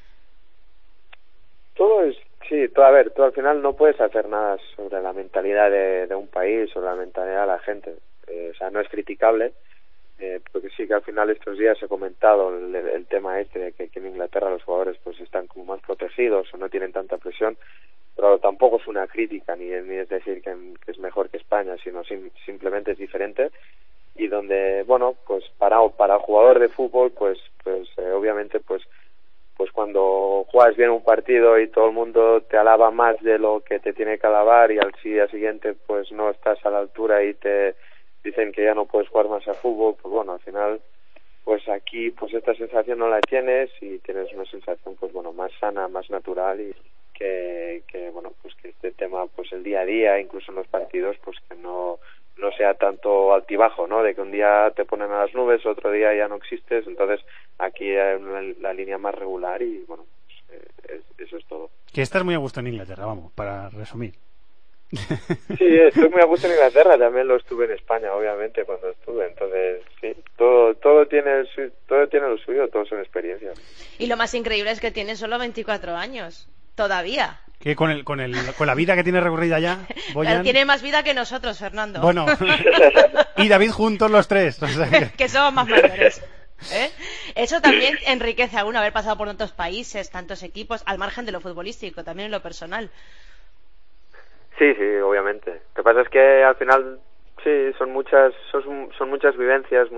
Tú al final no puedes hacer nada sobre la mentalidad de un país, sobre la mentalidad de la gente. O sea, no es criticable, porque sí que al final estos días he comentado el tema de que aquí en Inglaterra los jugadores pues están como más protegidos o no tienen tanta presión, pero tampoco es una crítica ni es decir que es mejor que España, sino simplemente es diferente, y donde bueno pues para jugador de fútbol pues obviamente pues cuando juegas bien un partido y todo el mundo te alaba más de lo que te tiene que alabar, y al día siguiente pues no estás a la altura y te dicen que ya no puedes jugar más a fútbol, pues bueno, al final pues aquí pues esta sensación no la tienes, y tienes una sensación pues bueno más sana, más natural, y que bueno pues que este tema pues el día a día, incluso en los partidos, pues que no sea tanto altibajo, ¿no? De que un día te ponen a las nubes, otro día ya no existes. Entonces aquí hay la línea más regular, y bueno pues, eso es todo. Que estás muy a gusto en Inglaterra, vamos, para resumir. Sí, estoy muy a gusto en Inglaterra, también lo estuve en España, obviamente, cuando estuve. Entonces, sí, todo tiene lo suyo, todo son experiencias. Y lo más increíble es que tienes solo 24 años, todavía. Que con la vida que tiene recorrida ya, Boyan... Tiene más vida que nosotros, Fernando. Bueno, y David juntos los tres. O sea que somos más mayores. Eso también enriquece a uno, haber pasado por tantos países, tantos equipos, al margen de lo futbolístico, también en lo personal. Sí, obviamente. Lo que pasa es que al final sí son muchas vivencias,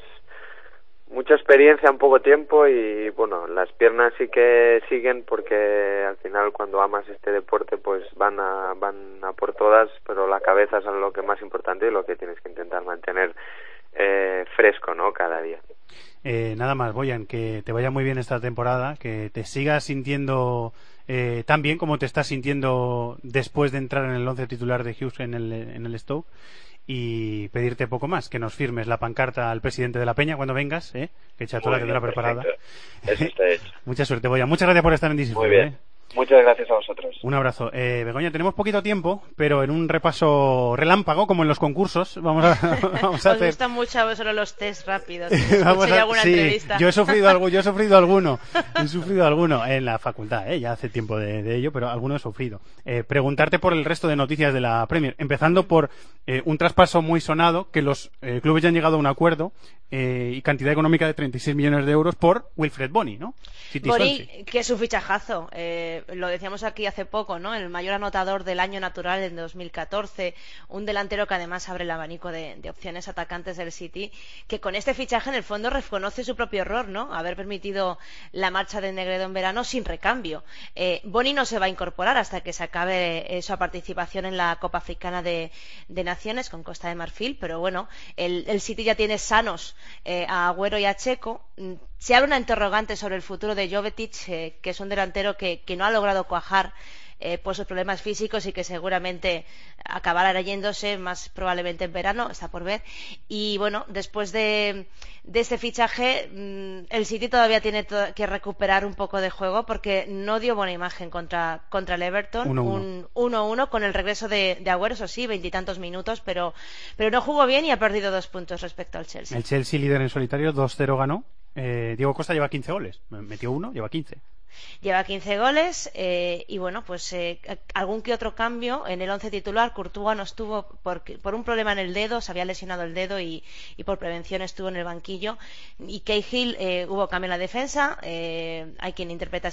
mucha experiencia en poco tiempo, y bueno, las piernas sí que siguen, porque al final cuando amas este deporte pues van a por todas, pero la cabeza es lo que más importante y lo que tienes que intentar mantener fresco, ¿no? Cada día. Nada más, Boyan, que te vaya muy bien esta temporada, que te sigas sintiendo tan bien como te estás sintiendo después de entrar en el 11 titular de Hughes en el Stoke, y pedirte poco más, que nos firmes la pancarta al presidente de la Peña cuando vengas, que Chato la tendrá preparada. Eso está hecho. Mucha suerte, Boyan. Muchas gracias por estar en Disney. Muy bien. Muchas gracias a vosotros. Un abrazo. Begoña, tenemos poquito tiempo, pero en un repaso relámpago, como en los concursos, vamos a hacer... Os gustan mucho a vosotros los test rápidos. Entrevista. Yo he sufrido alguno en la facultad, ya hace tiempo de ello, pero alguno he sufrido. Preguntarte por el resto de noticias de la Premier, empezando por un traspaso muy sonado, que los clubes ya han llegado a un acuerdo, y cantidad económica de 36 millones de euros por Wilfred Bony, ¿no? Bony, que es un fichajazo. Lo decíamos aquí hace poco, ¿no? El mayor anotador del año natural en 2014, un delantero que además abre el abanico de opciones atacantes del City, que con este fichaje en el fondo reconoce su propio error, ¿no? Haber permitido la marcha de Negredo en verano sin recambio. Bony no se va a incorporar hasta que se acabe su participación en la Copa Africana de Naciones con Costa de Marfil, pero bueno, el City ya tiene sanos a Agüero y a Checo. Se abre una interrogante sobre el futuro de Jovetic, que es un delantero que no ha logrado cuajar por sus problemas físicos y que seguramente acabará yéndose más probablemente en verano, está por ver. Y bueno, después de este fichaje, el City todavía tiene que recuperar un poco de juego porque no dio buena imagen contra el Everton. 1-1. Un 1-1 con el regreso de Agüero, eso sí, 20 y tantos minutos, pero no jugó bien y ha perdido 2 puntos respecto al Chelsea. El Chelsea, líder en solitario, 2-0 ganó. Diego Costa lleva 15 goles. Metió 1, lleva 15. Lleva 15 goles y bueno, pues algún que otro cambio en el 11 titular. Courtois no estuvo por un problema en el dedo, se había lesionado el dedo y por prevención estuvo en el banquillo. Y Cahill, hubo cambio en la defensa, hay quien interpreta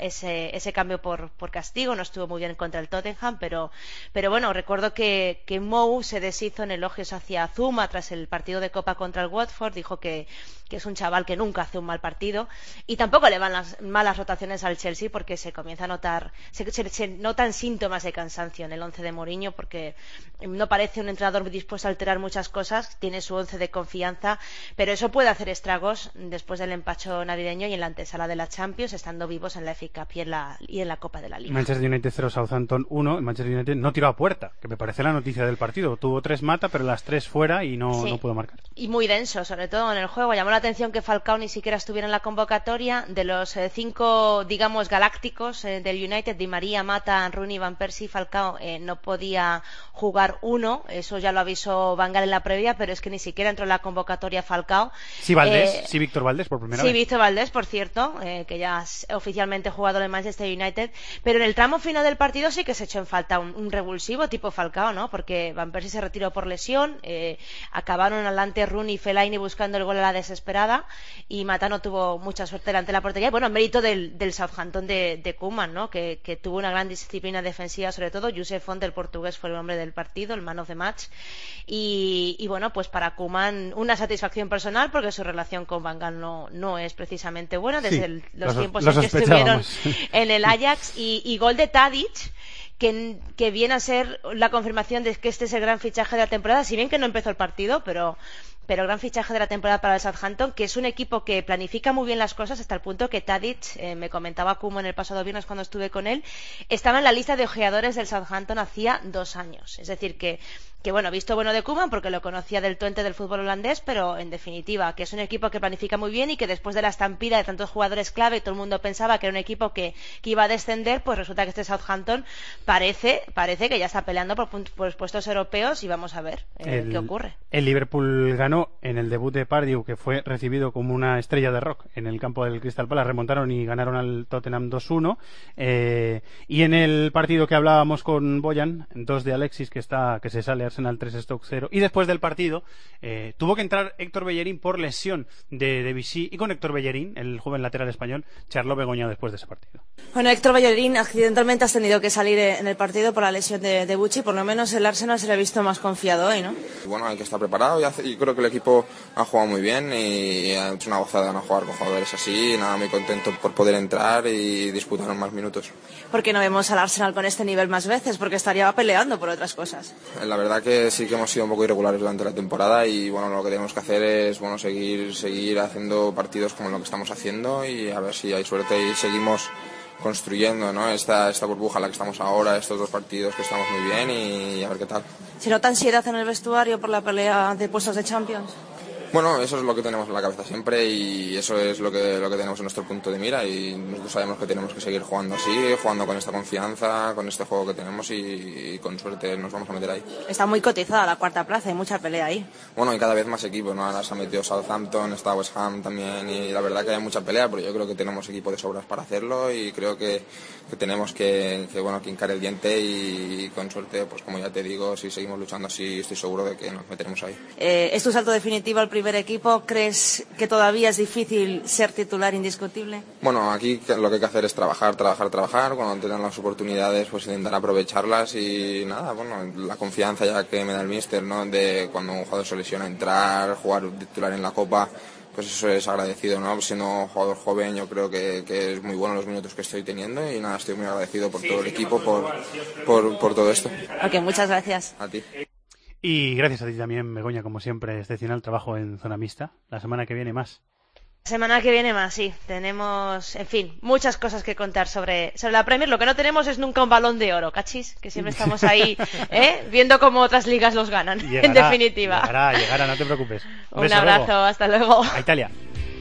ese cambio por castigo, no estuvo muy bien contra el Tottenham, pero bueno, recuerdo que Mou se deshizo en elogios hacia Zuma tras el partido de Copa contra el Watford, dijo que es un chaval que nunca hace un mal partido y tampoco le van las malas rotaciones al Chelsea porque se comienza a notar, se notan síntomas de cansancio en el 11 de Mourinho porque no parece un entrenador dispuesto a alterar muchas cosas, tiene su 11 de confianza, pero eso puede hacer estragos después del empacho navideño y en la antesala de la Champions, estando vivos en la FA Cup y en la Copa de la Liga. Manchester United 0, Southampton 1. El Manchester United no tiró a puerta, que me parece la noticia del partido. Tuvo 3 mata, pero las 3 fuera y no pudo marcar. Y muy denso, sobre todo en el juego. Llamó la atención que Falcao ni siquiera estuviera en la convocatoria. De los 5, digamos, galácticos del United, Di María, Mata, Rooney, Van Persie, Falcao no podía jugar uno. Eso ya lo avisó Van Gaal en la previa, pero es que ni siquiera entró en la convocatoria Falcao. Sí, Valdés, sí, Víctor Valdés por primera vez. Sí, Víctor Valdés, por cierto, que ya es oficialmente jugador del Manchester United. Pero en el tramo final del partido sí que se echó en falta un revulsivo tipo Falcao, ¿no? Porque Van Persie se retiró por lesión, acabaron adelante Rooney y Fellaini buscando el gol a la desesperada y Mata no tuvo mucha suerte delante de la portería. Y bueno, en mérito del Southampton de Koeman, ¿no? Que tuvo una gran disciplina defensiva, sobre todo. Josep Font, el portugués, fue el hombre del partido, el man of the match. Y bueno, pues para Koeman una satisfacción personal porque su relación con Van Gaal no es precisamente buena desde los tiempos en que estuvieron en el Ajax. Y gol de Tadic, que viene a ser la confirmación de que este es el gran fichaje de la temporada, si bien que no empezó el partido, pero gran fichaje de la temporada para el Southampton, que es un equipo que planifica muy bien las cosas hasta el punto que Tadic, me comentaba Koeman el pasado viernes cuando estuve con él, estaba en la lista de ojeadores del Southampton hacía 2 años. Es decir, que bueno, visto bueno de Koeman porque lo conocía del Twente del fútbol holandés, pero en definitiva que es un equipo que planifica muy bien y que después de la estampida de tantos jugadores clave, todo el mundo pensaba que era un equipo que iba a descender, pues resulta que este Southampton parece que ya está peleando por puestos europeos y vamos a ver qué ocurre. El Liverpool ganó en el debut de Pardew, que fue recibido como una estrella de rock en el campo del Crystal Palace, remontaron y ganaron al Tottenham 2-1, y en el partido que hablábamos con Boyan, 2 de Alexis que se sale Arsenal 3, Stoke 0, y después del partido tuvo que entrar Héctor Bellerín por lesión de Debussy, y con Héctor Bellerín, el joven lateral español, charló Begoña después de ese partido. Bueno, Héctor Bellerín, accidentalmente has tenido que salir en el partido por la lesión de Debussy, por lo menos el Arsenal se le ha visto más confiado hoy, ¿no? Bueno, hay que estar preparado y creo que el equipo ha jugado muy bien y ha hecho una gozada no jugar con jugadores así, nada, muy contento por poder entrar y disputar más minutos. ¿Por qué no vemos al Arsenal con este nivel más veces? Porque estaría peleando por otras cosas. La verdad que sí que hemos sido un poco irregulares durante la temporada y bueno, lo que tenemos que hacer es seguir haciendo partidos como lo que estamos haciendo y a ver si hay suerte y seguimos construyendo, ¿no? esta burbuja en la que estamos ahora, estos 2 partidos que estamos muy bien y a ver qué tal. ¿Se nota ansiedad en el vestuario por la pelea de puestos de Champions? Bueno, eso es lo que tenemos en la cabeza siempre y eso es lo que tenemos en nuestro punto de mira y nosotros sabemos que tenemos que seguir jugando así, jugando con esta confianza, con este juego que tenemos y con suerte nos vamos a meter ahí. Está muy cotizada la 4ª plaza, hay mucha pelea ahí. Bueno, y cada vez más equipos, ¿no? Ahora se ha metido Southampton, está West Ham también y la verdad que hay mucha pelea, pero yo creo que tenemos equipo de sobras para hacerlo y creo que tenemos que hincar el diente y con suerte, pues como ya te digo, si seguimos luchando así estoy seguro de que nos meteremos ahí. ¿Es tu salto definitivo al primer equipo? ¿Crees que todavía es difícil ser titular indiscutible? Bueno, aquí lo que hay que hacer es trabajar. Cuando tengan las oportunidades, pues intentar aprovecharlas y nada, bueno, la confianza ya que me da el míster, ¿no? De cuando un jugador se lesiona entrar, jugar titular en la Copa, pues eso es agradecido, ¿no? Siendo un jugador joven yo creo que es muy bueno los minutos que estoy teniendo y nada, estoy muy agradecido por todo el equipo, por todo esto. Ok, muchas gracias. A ti. Y gracias a ti también, Begoña, como siempre, excepcional trabajo en Zona Mixta. La semana que viene más. Semana que viene más, sí. Tenemos, en fin, muchas cosas que contar sobre la Premier. Lo que no tenemos es nunca un Balón de Oro, ¿cachis? Que siempre estamos ahí, viendo cómo otras ligas los ganan, en definitiva. Llegará, no te preocupes. Un abrazo, luego. Hasta luego. A Italia.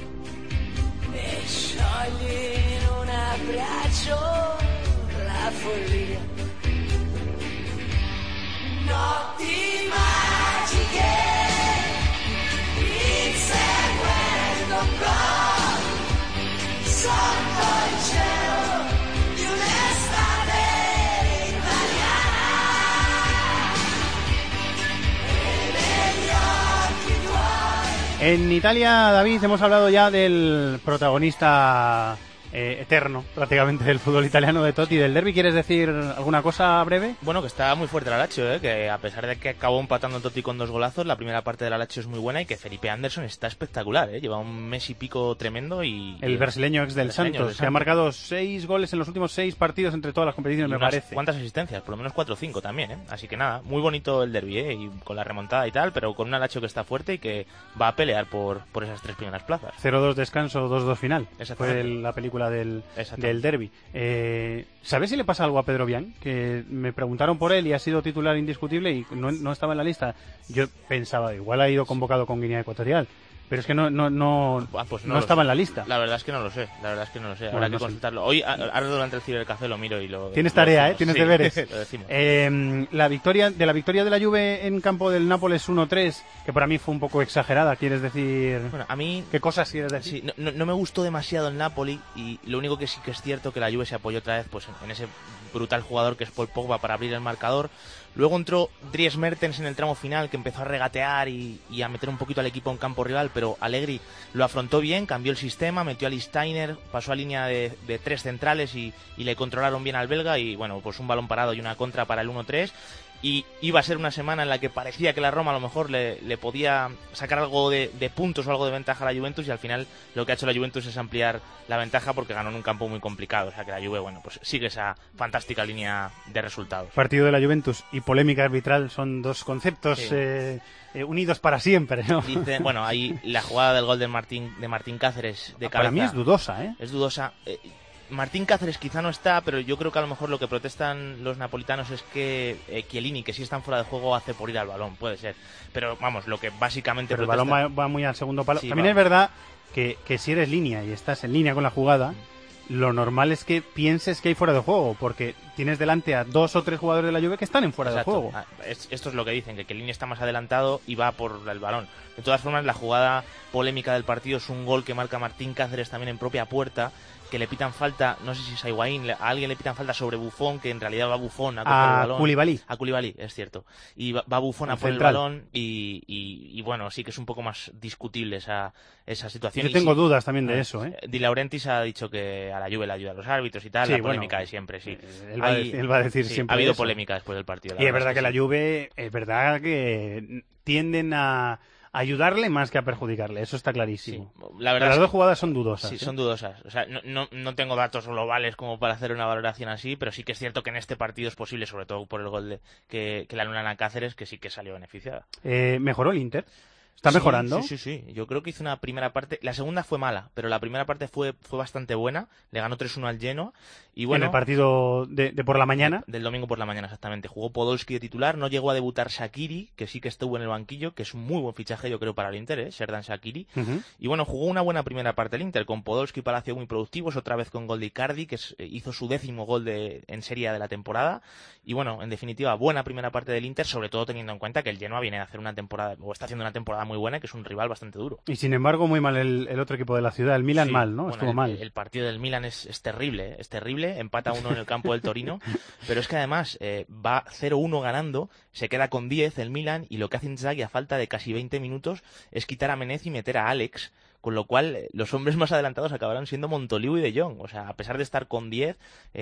En Italia, David, hemos hablado ya del protagonista eterno, prácticamente, del fútbol italiano, de Totti, del derbi. ¿Quieres decir alguna cosa breve? Bueno, que está muy fuerte el Lazio, que a pesar de que acabó empatando Totti con 2 golazos, la primera parte de la Lazio es muy buena y que Felipe Anderson está espectacular, lleva un mes y pico tremendo y... El brasileño ex del Santos, que ha marcado 6 goles en los últimos 6 partidos entre todas las competiciones, me parece. ¿Cuántas asistencias? Por lo menos 4 o 5 también, Así que nada, muy bonito el derbi, y con la remontada y tal, pero con una Lazio que está fuerte y que va a pelear por esas 3 primeras plazas. 0-2 descanso, 2-2 final. Fue la película del derbi. ¿Sabes si le pasa algo a Pedro Bian? Que me preguntaron por él y ha sido titular indiscutible y no estaba en la lista. Yo pensaba, igual ha ido convocado con Guinea Ecuatorial, pero es que no estaba en la lista. La verdad es que no lo sé, habrá que consultarlo. Hoy, ahora durante el cibercafé lo miro y lo... Tienes tarea, tienes deberes. Lo decimos. La victoria de la Juve en campo del Nápoles 1-3, que para mí fue un poco exagerada, ¿quieres decir? Bueno, a mí... ¿Qué cosas quieres decir? Sí, no me gustó demasiado el Napoli, y lo único que sí que es cierto que la Juve se apoyó otra vez pues en ese brutal jugador que es Paul Pogba para abrir el marcador. Luego entró Dries Mertens en el tramo final, que empezó a regatear y a meter un poquito al equipo en campo rival, pero Allegri lo afrontó bien, cambió el sistema, metió a Lichtsteiner, pasó a línea de 3 centrales y le controlaron bien al belga, y bueno, pues un balón parado y una contra para el 1-3. Y iba a ser una semana en la que parecía que la Roma a lo mejor le podía sacar algo de puntos o algo de ventaja a la Juventus, y al final lo que ha hecho la Juventus es ampliar la ventaja porque ganó en un campo muy complicado. O sea que la Juve, bueno, pues sigue esa fantástica línea de resultados. Partido de la Juventus y polémica arbitral son 2 conceptos unidos para siempre, ¿no? Dice, bueno, ahí la jugada del gol de Martín Cáceres de cabeza. Para mí es dudosa, Es dudosa. Martín Cáceres quizá no está, pero yo creo que a lo mejor lo que protestan los napolitanos es que Chiellini, que sí está en fuera de juego, hace por ir al balón, puede ser. Pero vamos, lo que básicamente pero el balón va muy al segundo palo. Sí, también es verdad que si eres línea y estás en línea con la jugada, lo normal es que pienses que hay fuera de juego, porque tienes delante a 2 o 3 jugadores de la Juve que están en fuera de juego. Esto es lo que dicen, que Chiellini está más adelantado y va por el balón. De todas formas, la jugada polémica del partido es un gol que marca Martín Cáceres también en propia puerta, que le pitan falta, no sé si es a Higuaín, a alguien le pitan falta sobre Buffon, que en realidad va Buffon a coger el balón. A Koulibaly, es cierto. Y va Buffon a por el balón y bueno, sí que es un poco más discutible esa situación. Yo tengo dudas también de eso, Di Laurentiis ha dicho que a la Juve le ayuda a los árbitros y tal, sí, la polémica de siempre, sí. Él va a decir siempre ha habido eso. Polémica después del partido. Y es verdad que la Juve, es verdad que tienden a ayudarle más que a perjudicarle, eso está clarísimo. Sí, la verdad las 2 jugadas son dudosas. Sí, son dudosas. O sea, no tengo datos globales como para hacer una valoración así, pero sí que es cierto que en este partido es posible, sobre todo por el gol que le anulan a Cáceres, que sí que salió beneficiada. ¿Mejoró el Inter? ¿Está mejorando? Sí. Yo creo que hizo una primera parte. La segunda fue mala, pero la primera parte fue bastante buena. Le ganó 3-1 al Genoa. Y bueno, en el partido de por la mañana. Del domingo por la mañana, exactamente. Jugó Podolski de titular. No llegó a debutar Shaqiri, que sí que estuvo en el banquillo, que es un muy buen fichaje, yo creo, para el Inter, Xherdan Shaqiri. Y bueno, jugó una buena primera parte el Inter, con Podolski y Palacio muy productivos, otra vez con gol de Icardi, que hizo su 10º gol en Serie A de la temporada. Y bueno, en definitiva, buena primera parte del Inter, sobre todo teniendo en cuenta que el Genoa viene a hacer una temporada, o está haciendo una temporada muy buena, que es un rival bastante duro. Y sin embargo, muy mal el otro equipo de la ciudad, el Milan, mal, ¿no? Bueno, estuvo mal. El partido del Milan es terrible, empata 1 en el campo del Torino, pero es que además va 0-1 ganando, se queda con 10 el Milan, y lo que hace Inzaghi a falta de casi 20 minutos es quitar a Menez y meter a Alex, con lo cual los hombres más adelantados acabarán siendo Montoliu y De Jong. O sea, a pesar de estar con 10,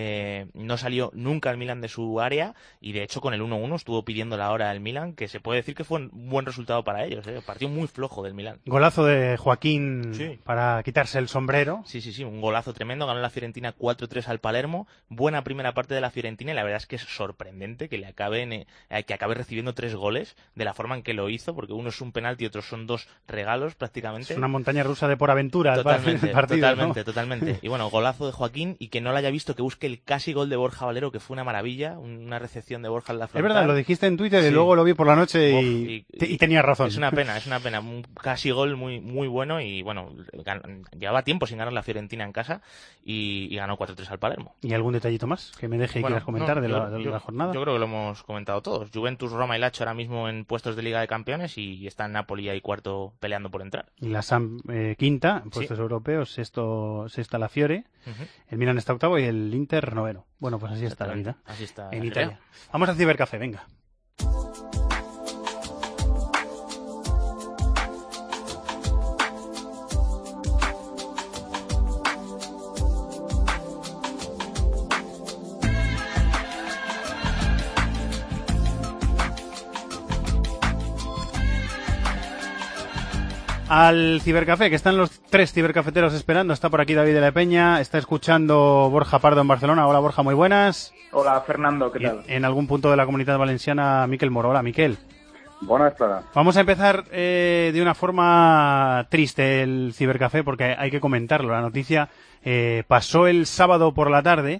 no salió nunca el Milan de su área, y de hecho con el 1-1 estuvo pidiendo la hora del Milan, que se puede decir que fue un buen resultado para ellos. Partido muy flojo del Milan. Golazo de Joaquín para quitarse el sombrero. Sí, un golazo tremendo. Ganó la Fiorentina 4-3 al Palermo. Buena primera parte de la Fiorentina, y la verdad es que es sorprendente que acabe recibiendo 3 goles de la forma en que lo hizo, porque uno es un penalti y otros son 2 regalos prácticamente. Es una montaña rusa de por aventura Totalmente, el partido, totalmente. Y bueno, golazo de Joaquín, y que no lo haya visto, que busque el casi gol de Borja Valero, que fue una maravilla, una recepción de Borja en la frontal. Es verdad, lo dijiste en Twitter y luego lo vi por la noche y tenías razón. Es una pena, un casi gol muy, muy bueno, y bueno, llevaba tiempo sin ganar la Fiorentina en casa y ganó 4-3 al Palermo. ¿Y algún detallito más que me deje y quieras comentar de la jornada? Yo creo que lo hemos comentado todos. Juventus, Roma y Lazio ahora mismo en puestos de Liga de Campeones, y está en Napoli ahí cuarto peleando por entrar. Y la Sam quinta, en puestos europeos, sexta la Fiore, el Milan está octavo y el Inter noveno. Bueno, pues así está la vida. Así está en Italia. Vamos al Cibercafé, venga. Al Cibercafé, que están los 3 cibercafeteros esperando. Está por aquí David de la Peña, está escuchando Borja Pardo en Barcelona. Hola Borja, muy buenas. Hola Fernando, ¿qué tal? En algún punto de la Comunidad Valenciana, Miquel Moro. Hola Miquel. Buenas tardes. Vamos a empezar de una forma triste el Cibercafé, porque hay que comentarlo. La noticia pasó el sábado por la tarde.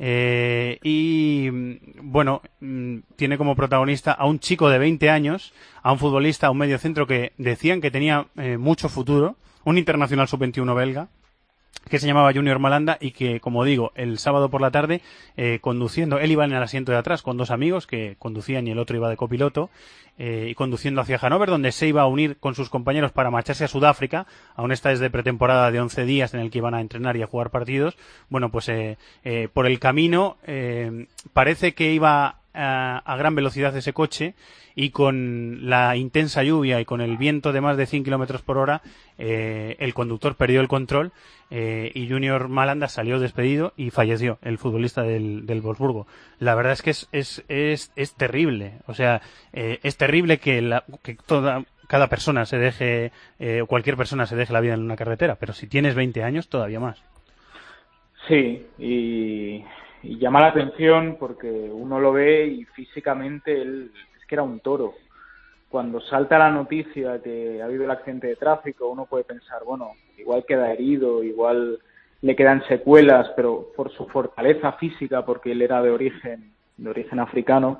Y bueno, tiene como protagonista a un chico de 20 años, a un futbolista, a un mediocentro que decían que tenía mucho futuro, un internacional sub-21 belga, que se llamaba Junior Malanda, y que, como digo, el sábado por la tarde, conduciendo, él iba en el asiento de atrás con 2 amigos que conducían y el otro iba de copiloto, y conduciendo hacia Hannover, donde se iba a unir con sus compañeros para marcharse a Sudáfrica. Aún esta es de pretemporada de 11 días en el que iban a entrenar y a jugar partidos. Bueno, pues por el camino parece que iba a gran velocidad ese coche, y con la intensa lluvia y con el viento de más de 100 kilómetros por hora, el conductor perdió el control, y Junior Malanda salió despedido y falleció, el futbolista del Wolfsburgo. La verdad es que es terrible. O sea, es terrible que cada persona se deje, o cualquier persona se deje la vida en una carretera, pero si tienes 20 años, todavía más. Sí, y llama la atención porque uno lo ve y físicamente él es que era un toro. Cuando salta la noticia que ha habido el accidente de tráfico, uno puede pensar, bueno, igual queda herido, igual le quedan secuelas, pero por su fortaleza física, porque él era de origen africano,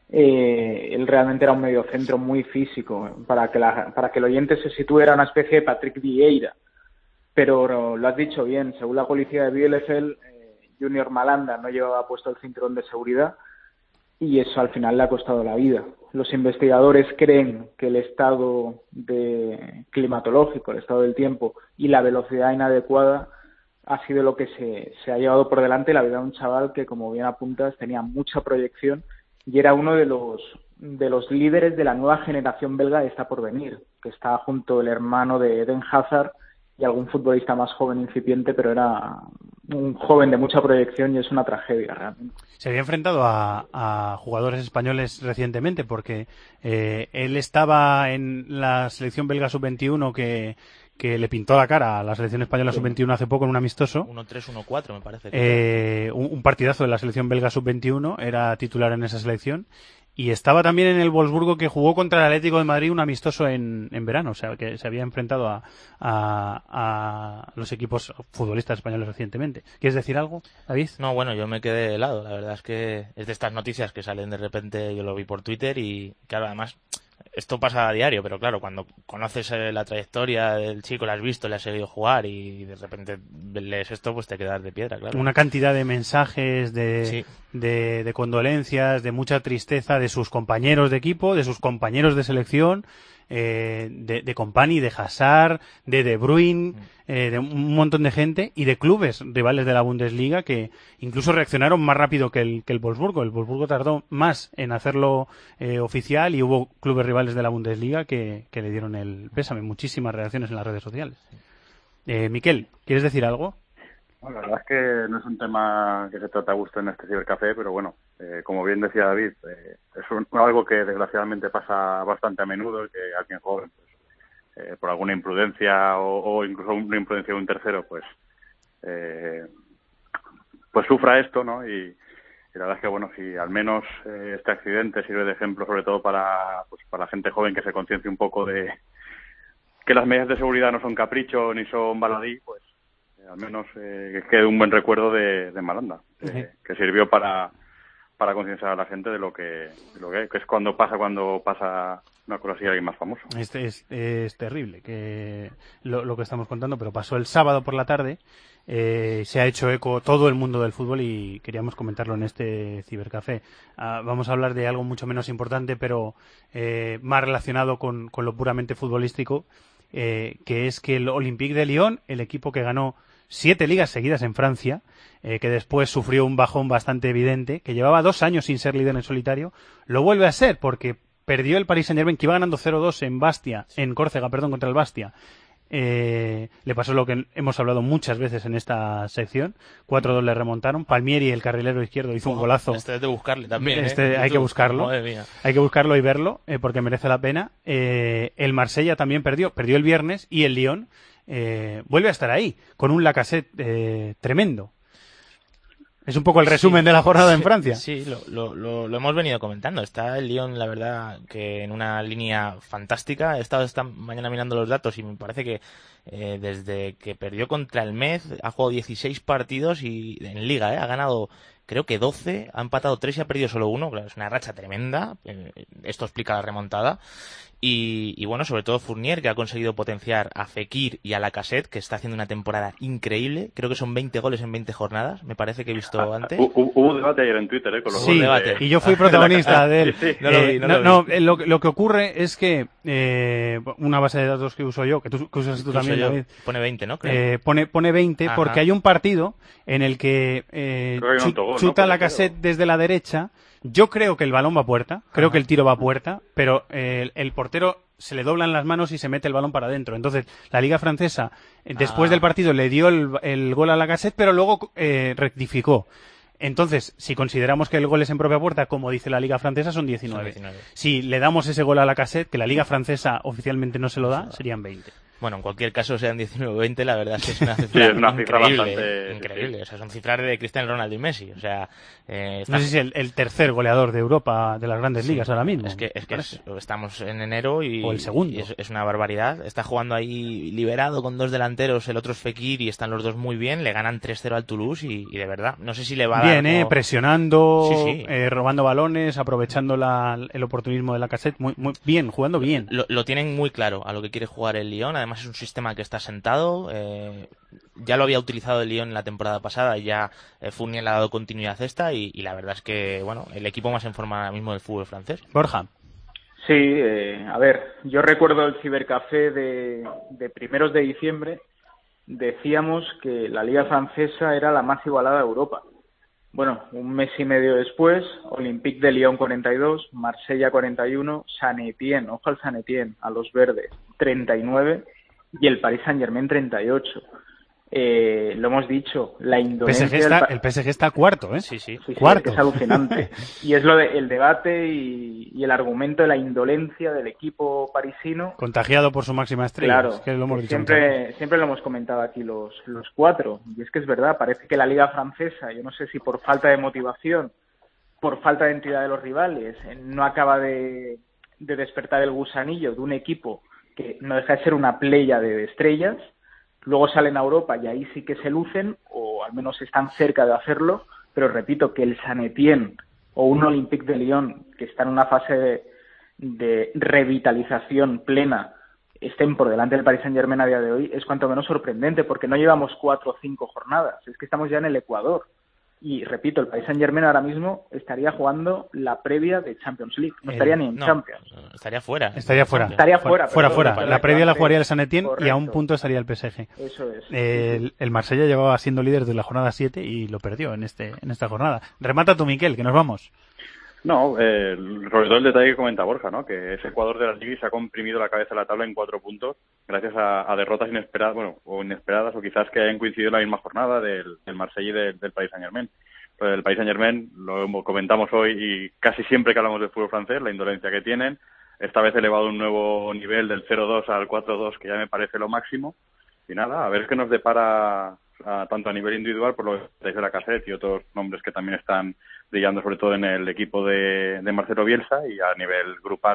él realmente era un mediocentro muy físico. Para que el oyente se sitúe, era una especie de Patrick Vieira. Pero lo has dicho bien, según la policía de Bielefeld, Junior Malanda no llevaba puesto el cinturón de seguridad, y eso al final le ha costado la vida. Los investigadores creen que el estado climatológico, el estado del tiempo y la velocidad inadecuada ha sido lo que se ha llevado por delante la vida de un chaval que, como bien apuntas, tenía mucha proyección y era uno de los líderes de la nueva generación belga que está por venir, que está junto el hermano de Eden Hazard y algún futbolista más joven, incipiente, pero era un joven de mucha proyección y es una tragedia realmente. Se había enfrentado a jugadores españoles recientemente, porque él estaba en la selección belga sub-21 que le pintó la cara a la selección española sub-21 hace poco en un amistoso. 1-3, 1-4 me parece. Un partidazo de la selección belga sub-21, era titular en esa selección. Y estaba también en el Wolfsburgo, que jugó contra el Atlético de Madrid un amistoso en verano, o sea, que se había enfrentado a los equipos futbolistas españoles recientemente. ¿Quieres decir algo, David? No, bueno, yo me quedé helado. La verdad es que es de estas noticias que salen de repente, yo lo vi por Twitter y, claro, además, esto pasa a diario, pero claro, cuando conoces la trayectoria del chico, la has visto, le has seguido jugar y de repente lees esto, pues te quedas de piedra, claro. Una cantidad de mensajes, de condolencias, de mucha tristeza de sus compañeros de equipo, de sus compañeros de selección, de Kompany, de Hazard, de Bruyne, de un montón de gente y de clubes rivales de la Bundesliga que incluso reaccionaron más rápido que el Wolfsburgo. El Wolfsburgo tardó más en hacerlo oficial y hubo clubes rivales de la Bundesliga que le dieron el pésame. Muchísimas reacciones en las redes sociales. Miquel, ¿quieres decir algo? Bueno, la verdad es que no es un tema que se trata a gusto en este cibercafé, pero bueno, como bien decía David, es algo que desgraciadamente pasa bastante a menudo, que alguien joven, pues, por alguna imprudencia o incluso una imprudencia de un tercero, pues sufra esto, ¿no? Y la verdad es que, bueno, si al menos este accidente sirve de ejemplo, sobre todo para la gente joven, que se conciencie un poco de que las medidas de seguridad no son capricho ni son baladí, pues al menos que quede un buen recuerdo de Maranda, que sirvió para concienciar a la gente de lo que es cuando pasa una cosa así a alguien más famoso. Es terrible que lo que estamos contando, pero pasó el sábado por la tarde, se ha hecho eco todo el mundo del fútbol y queríamos comentarlo en este cibercafé. Vamos a hablar de algo mucho menos importante, pero más relacionado con lo puramente futbolístico, que es que el Olympique de Lyon, el equipo que ganó 7 ligas seguidas en Francia, que después sufrió un bajón bastante evidente, que llevaba 2 años sin ser líder en solitario, lo vuelve a ser porque perdió el Paris Saint-Germain, que iba ganando 0-2 en Córcega, contra el Bastia. Le pasó lo que hemos hablado muchas veces en esta sección. 4-2 le remontaron. Palmieri, el carrilero izquierdo, hizo un golazo. Este es de buscarle también. Hay que buscarlo. Madre mía. Hay que buscarlo y verlo, porque merece la pena. El Marsella también perdió el viernes, y el Lyon vuelve a estar ahí, con un Lacazette tremendo. Es un poco el resumen de la jornada en Francia. Sí, lo hemos venido comentando. Está el Lyon, la verdad, que en una línea fantástica. He estado esta mañana mirando los datos y me parece que desde que perdió contra el Metz ha jugado 16 partidos y en Liga ha ganado creo que 12, ha empatado 3 y ha perdido solo 1. Claro, es una racha tremenda. Esto explica la remontada. Y bueno, sobre todo Fournier, que ha conseguido potenciar a Fekir y a Lacazette, que está haciendo una temporada increíble. Creo que son 20 goles en 20 jornadas, me parece que he visto antes. Hubo debate ayer en Twitter, con los goles debate. Y yo fui protagonista de él. Sí. No lo vi. Lo que ocurre es que una base de datos que uso yo, que usas tú también, David, pone 20, ¿no? Creo. Pone 20. Ajá. Porque hay un partido en el que chuta Lacazette desde la derecha. Yo creo que el balón va a puerta, creo que el tiro va a puerta, pero el portero se le doblan las manos y se mete el balón para adentro. Entonces, la Liga Francesa, después del partido, le dio el gol a Lacazette, pero luego rectificó. Entonces, si consideramos que el gol es en propia puerta, como dice la Liga Francesa, son 19. Si le damos ese gol a Lacazette, que la Liga Francesa oficialmente no se lo da, serían 20. Bueno, en cualquier caso sean 19-20, la verdad es que es una cifra, increíble. Sí. O sea, son cifras de Cristiano Ronaldo y Messi. O sea, no sé si el tercer goleador de Europa de las grandes ligas ahora mismo. Es que estamos en enero y, o el segundo. Y es una barbaridad. Está jugando ahí liberado con 2 delanteros, el otro es Fekir y están los dos muy bien. Le ganan 3-0 al Toulouse y de verdad, no sé si le va a dar... Bien, presionando, robando balones, aprovechando el oportunismo de Lacazette. Muy bien, jugando bien. Lo tienen muy claro a lo que quiere jugar el Lyon. Además es un sistema que está sentado, ya lo había utilizado el Lyon en la temporada pasada y ya Fournier le ha dado continuidad a esta y la verdad es que bueno, el equipo más en forma ahora mismo del fútbol francés. Borja. Sí, a ver, yo recuerdo el cibercafé de primeros de diciembre, decíamos que la Liga Francesa era la más igualada de Europa. Bueno, un mes y medio después, Olympique de Lyon 42, Marsella 41, Saint-Étienne, ojo al Saint-Étienne, a los verdes, 39 y el Paris Saint-Germain 38. Lo hemos dicho, la indolencia... El PSG está cuarto, ¿eh? Sí, cuarto. Es alucinante. Y es el debate y el argumento de la indolencia del equipo parisino. Contagiado por su máxima estrella. Claro, es que lo hemos dicho siempre lo hemos comentado aquí los 4. Y es que es verdad, parece que la Liga Francesa, yo no sé si por falta de motivación, por falta de entidad de los rivales, no acaba de despertar el gusanillo de un equipo que no deja de ser una playa de estrellas. Luego salen a Europa y ahí sí que se lucen, o al menos están cerca de hacerlo, pero repito que el Saint-Étienne o un Olympique de Lyon, que está en una fase de revitalización plena, estén por delante del Paris Saint-Germain a día de hoy, es cuanto menos sorprendente, porque no llevamos 4 o 5 jornadas, es que estamos ya en el Ecuador. Y repito, el Paris Saint-Germain ahora mismo estaría jugando la previa de Champions League. No estaría ni en Champions. Estaría fuera. Estaría fuera. La previa la jugaría el Saint-Étienne y a un punto estaría el PSG. Eso es. El Marsella llevaba siendo líder de la jornada 7 y lo perdió en esta jornada. Remata tú, Miquel, que nos vamos. No, sobre todo el detalle que comenta Borja, ¿no? Que ese Ecuador de las Ligas se ha comprimido la cabeza de la tabla en 4 puntos gracias a derrotas inesperadas, o quizás que hayan coincidido en la misma jornada del Marsella y del Paris Saint-Germain. Pero el Paris Saint-Germain, lo comentamos hoy y casi siempre que hablamos del fútbol francés, la indolencia que tienen, esta vez elevado a un nuevo nivel del 0-2 al 4-2, que ya me parece lo máximo. Y nada, a ver qué nos depara tanto a nivel individual, por lo que dice Lacazette y otros nombres que también están brillando, sobre todo en el equipo de Marcelo Bielsa, y a nivel grupal,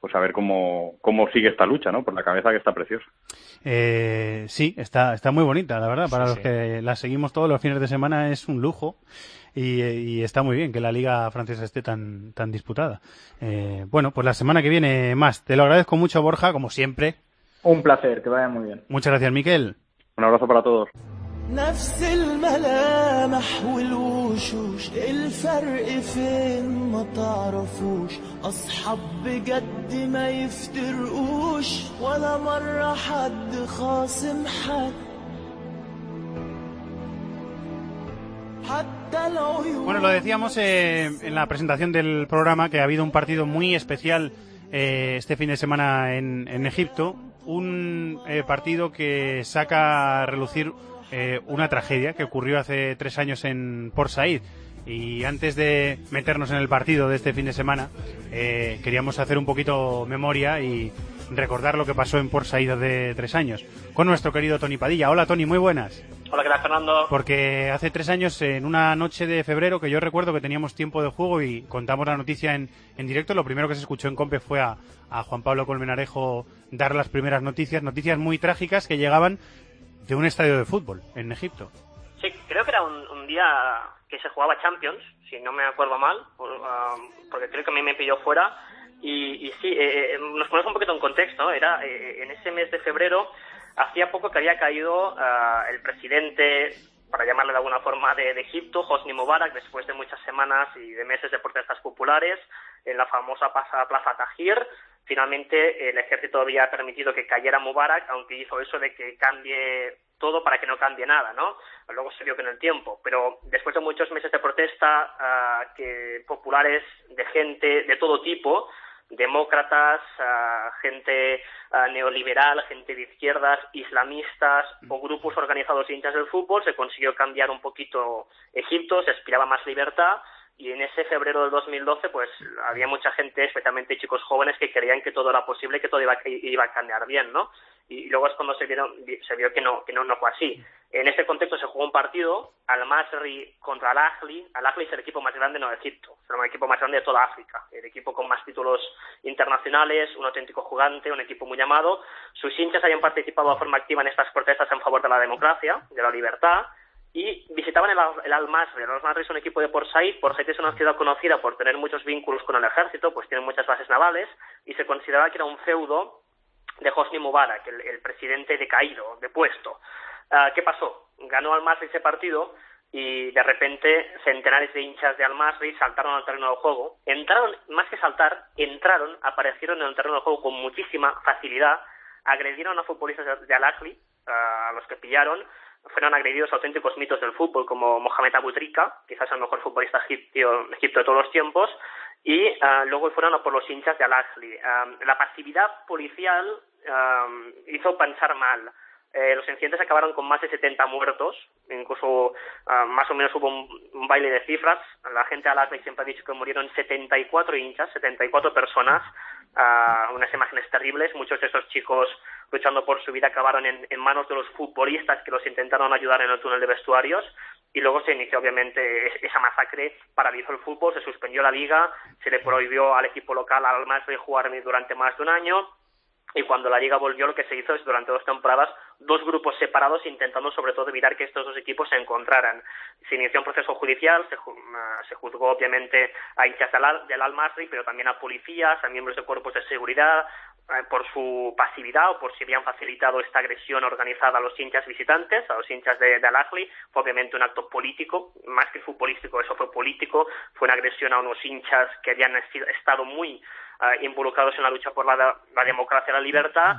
pues a ver cómo sigue esta lucha, ¿no? Por la cabeza, que está preciosa. Sí, está muy bonita, la verdad. Para los que la seguimos todos los fines de semana es un lujo. Y está muy bien que la liga francesa esté tan disputada. Bueno, pues la semana que viene más. Te lo agradezco mucho, Borja, como siempre. Un placer, que vaya muy bien. Muchas gracias, Miquel. Un abrazo para todos. نفس الملامح والوشوش الفرق فين ما تعرفوش أصحاب بجد ما يفترقوش ولا مرة حد خاصم حد حتى العيون. Bueno, lo decíamos en la presentación del programa, que ha habido un partido muy especial este fin de semana en Egipto, un partido que saca a relucir una tragedia que ocurrió hace 3 años en Port Said. Y antes de meternos en el partido de este fin de semana, queríamos hacer un poquito memoria y recordar lo que pasó en Port Said hace 3 años con nuestro querido Tony Padilla. Hola, Tony, muy buenas. Hola, ¿qué tal, Fernando? Porque hace 3 años, en una noche de febrero, que yo recuerdo que teníamos tiempo de juego y contamos la noticia en directo, lo primero que se escuchó en COPE fue a Juan Pablo Colmenarejo dar las primeras noticias muy trágicas que llegaban de un estadio de fútbol en Egipto. Sí, creo que era un día que se jugaba Champions, si no me acuerdo mal, porque creo que a mí me pilló fuera. Y sí, nos ponemos un poquito en contexto, ¿no? Era en ese mes de febrero, hacía poco que había caído el presidente, para llamarle de alguna forma, de Egipto, Hosni Mubarak, después de muchas semanas y de meses de protestas populares en la famosa Plaza Tahrir. Finalmente el ejército había permitido que cayera Mubarak, aunque hizo eso de que cambie todo para que no cambie nada, ¿no? Luego se vio que en el tiempo, pero después de muchos meses de protesta que populares, de gente de todo tipo, demócratas, gente neoliberal, gente de izquierdas, islamistas o grupos organizados de hinchas del fútbol, se consiguió cambiar un poquito Egipto, se aspiraba a más libertad. Y en ese febrero del 2012, pues había mucha gente, especialmente chicos jóvenes, que creían que todo era posible, que todo iba a cambiar bien, ¿no? Y luego es cuando se vio que no fue así. En ese contexto se jugó un partido, Al-Masri contra Al-Ahli. Al-Ahli es el equipo más grande, no de Egipto, es el equipo más grande de toda África, el equipo con más títulos internacionales, un auténtico gigante, un equipo muy llamado. Sus hinchas habían participado de forma activa en estas protestas en favor de la democracia, de la libertad, y visitaban el Al-Masri. El Al-Masri es un equipo de Port Said. Port Said es una ciudad conocida por tener muchos vínculos con el ejército, pues tiene muchas bases navales, y se consideraba que era un feudo de Hosni Mubarak, el presidente decaído, depuesto. ¿Qué pasó? Ganó Al-Masri ese partido y de repente centenares de hinchas de Al-Masri saltaron al terreno del juego. Más que saltar, aparecieron en el terreno del juego con muchísima facilidad, agredieron a futbolistas de Al-Ahli, a los que pillaron. Fueron agredidos auténticos mitos del fútbol como Mohamed Abu Trika, quizás el mejor futbolista egipcio de todos los tiempos, y luego fueron a por los hinchas de Al-Ahli. La pasividad policial hizo pensar mal. Los incidentes acabaron con más de 70 muertos, incluso más o menos hubo un baile de cifras. La gente de Al-Ahli siempre ha dicho que murieron 74 hinchas, 74 personas, unas imágenes terribles. Muchos de esos chicos luchando por su vida acabaron en manos de los futbolistas que los intentaron ayudar en el túnel de vestuarios, y luego se inició obviamente esa masacre, paralizó el fútbol, se suspendió la liga, se le prohibió al equipo local Al-Masri jugar durante más de un año. Y cuando la liga volvió, lo que se hizo es, durante 2 temporadas, 2 grupos separados, intentando sobre todo evitar que estos 2 equipos se encontraran. Se inició un proceso judicial, se juzgó obviamente a hinchas del Al-Masri, pero también a policías, a miembros de cuerpos de seguridad, por su pasividad o por si habían facilitado esta agresión organizada a los hinchas visitantes, a los hinchas de Al-Ahli. Fue obviamente un acto político, más que futbolístico, eso fue político. Fue una agresión a unos hinchas que habían estado muy involucrados en la lucha por la democracia y la libertad.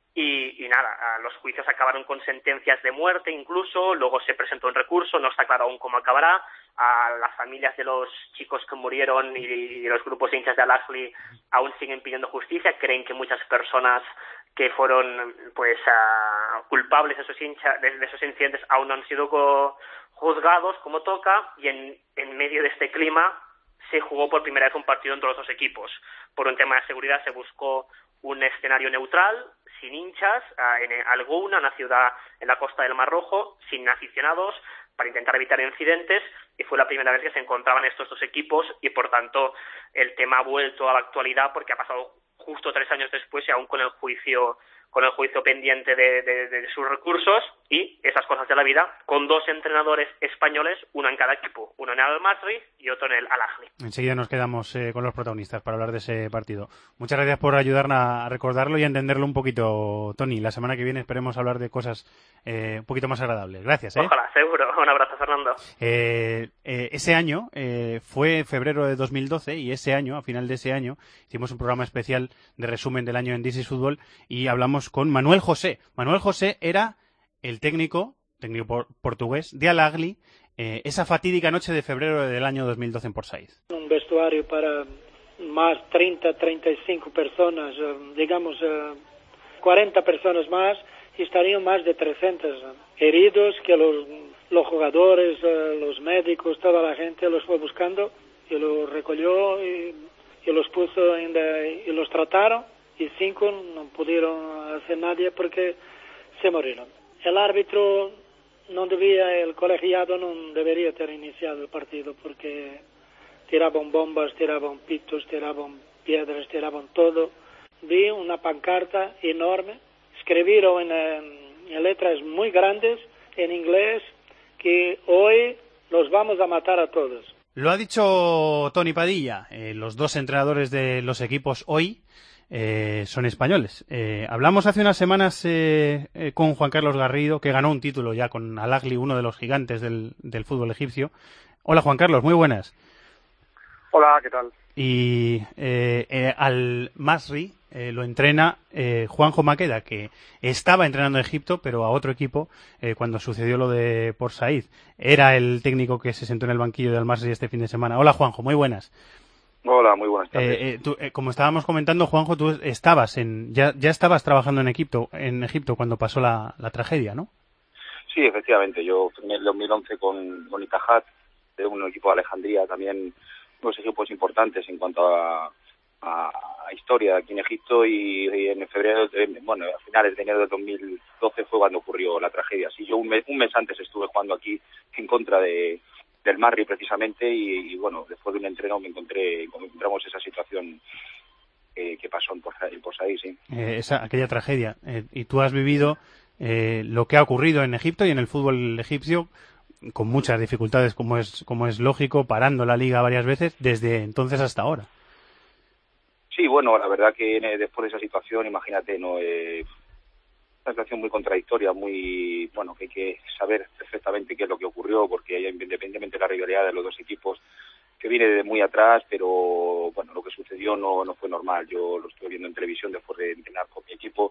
Y nada, los juicios acabaron con sentencias de muerte incluso, luego se presentó un recurso, no está claro aún cómo acabará. A las familias de los chicos que murieron y los grupos de hinchas de Al-Ahli aún siguen pidiendo justicia, creen que muchas personas que fueron culpables de esos incidentes aún no han sido juzgados como toca, y en medio de este clima se jugó por primera vez un partido entre los 2 equipos. Por un tema de seguridad se buscó un escenario neutral, sin hinchas, en Al-Gouna, una ciudad en la costa del Mar Rojo, sin aficionados, para intentar evitar incidentes, y fue la primera vez que se encontraban estos 2 equipos, y por tanto el tema ha vuelto a la actualidad porque ha pasado justo 3 años después y aún con el juicio pendiente de sus recursos, y esas cosas de la vida, con 2 entrenadores españoles, uno en cada equipo, uno en el Al-Masry y otro en el Al-Ahly. Enseguida nos quedamos con los protagonistas para hablar de ese partido. Muchas gracias por ayudarnos a recordarlo y a entenderlo un poquito, Tony. La semana que viene esperemos hablar de cosas un poquito más agradables. Gracias. Ojalá, seguro. Un abrazo, Fernando. Ese año fue febrero de 2012 y ese año, a final de ese año, hicimos un programa especial de resumen del año en This is Football y hablamos con Manuel José. Manuel José era el técnico portugués de Al-Ahly esa fatídica noche de febrero del año 2012 en Port Said. Un vestuario para más 35 personas, digamos 40 personas más, y estarían más de 300 heridos que los jugadores, los médicos, toda la gente los fue buscando y los recogió y los puso y los trataron, y 5 no pudieron hacer nadie porque se murieron. El árbitro el colegiado no debería haber iniciado el partido porque tiraban bombas, tiraban pitos, tiraban piedras, tiraban todo. Vi una pancarta enorme, escribieron en letras muy grandes en inglés que hoy los vamos a matar a todos. Lo ha dicho Tony Padilla, los 2 entrenadores de los equipos hoy son españoles. Hablamos hace unas semanas con Juan Carlos Garrido, que ganó un título ya con Al-Ahly, uno de los gigantes del fútbol egipcio. Hola Juan Carlos, muy buenas. Hola, ¿qué tal? Y Al-Masry lo entrena Juanjo Maqueda, que estaba entrenando a Egipto, pero a otro equipo cuando sucedió lo de Port Said. Era el técnico que se sentó en el banquillo de Al-Masry este fin de semana. Hola Juanjo, muy buenas. Hola, muy buenas tardes. Como estábamos comentando, Juanjo, tú estabas ya estabas trabajando en Egipto cuando pasó la tragedia, ¿no? Sí, efectivamente. Yo firmé en el 2011 con Ittihad, de un equipo de Alejandría, también unos equipos importantes en cuanto a historia aquí en Egipto, y en febrero, a finales de enero del 2012 fue cuando ocurrió la tragedia. Sí, yo un mes antes estuve jugando aquí en contra del Masry precisamente, y bueno, después de un entreno encontramos esa situación que pasó en Port Said, sí. Aquella tragedia. Y tú has vivido lo que ha ocurrido en Egipto y en el fútbol egipcio con muchas dificultades, como es lógico, parando la liga varias veces desde entonces hasta ahora. Sí, bueno, la verdad que después de esa situación, imagínate, ¿no? Una situación muy contradictoria, que hay que saber perfectamente qué es lo que ocurrió, porque independientemente de la rivalidad de los 2 equipos, que viene de muy atrás, pero bueno, lo que sucedió no fue normal. Yo lo estuve viendo en televisión después de entrenar con mi equipo,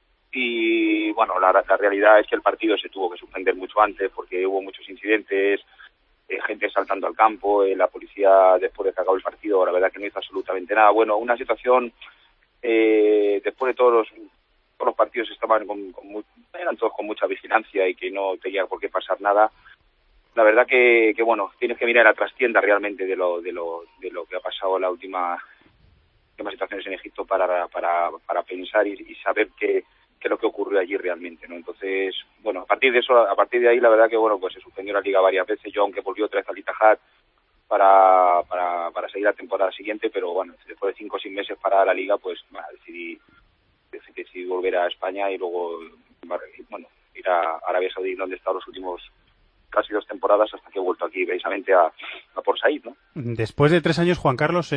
y bueno, la realidad es que el partido se tuvo que suspender mucho antes porque hubo muchos incidentes, gente saltando al campo, la policía después de que acabó el partido, la verdad que no hizo absolutamente nada. Bueno, una situación, después de todos los partidos eran todos con mucha vigilancia y que no tenía por qué pasar nada. La verdad que bueno, tienes que mirar a la trastienda realmente de lo que ha pasado en las últimas situaciones en Egipto para pensar y saber qué es lo que ocurrió allí realmente, ¿no? Entonces, bueno, a partir de ahí, la verdad que bueno, pues se suspendió la liga varias veces. Yo, aunque volvió otra vez al Ittihad para seguir la temporada siguiente, pero bueno, después de 5 o 6 meses para la liga, pues decidí volver a España y luego, bueno, ir a Arabia Saudí, donde he estado los últimos casi 2 temporadas, hasta que he vuelto aquí precisamente a Port Said, ¿no? Después de 3 años, Juan Carlos,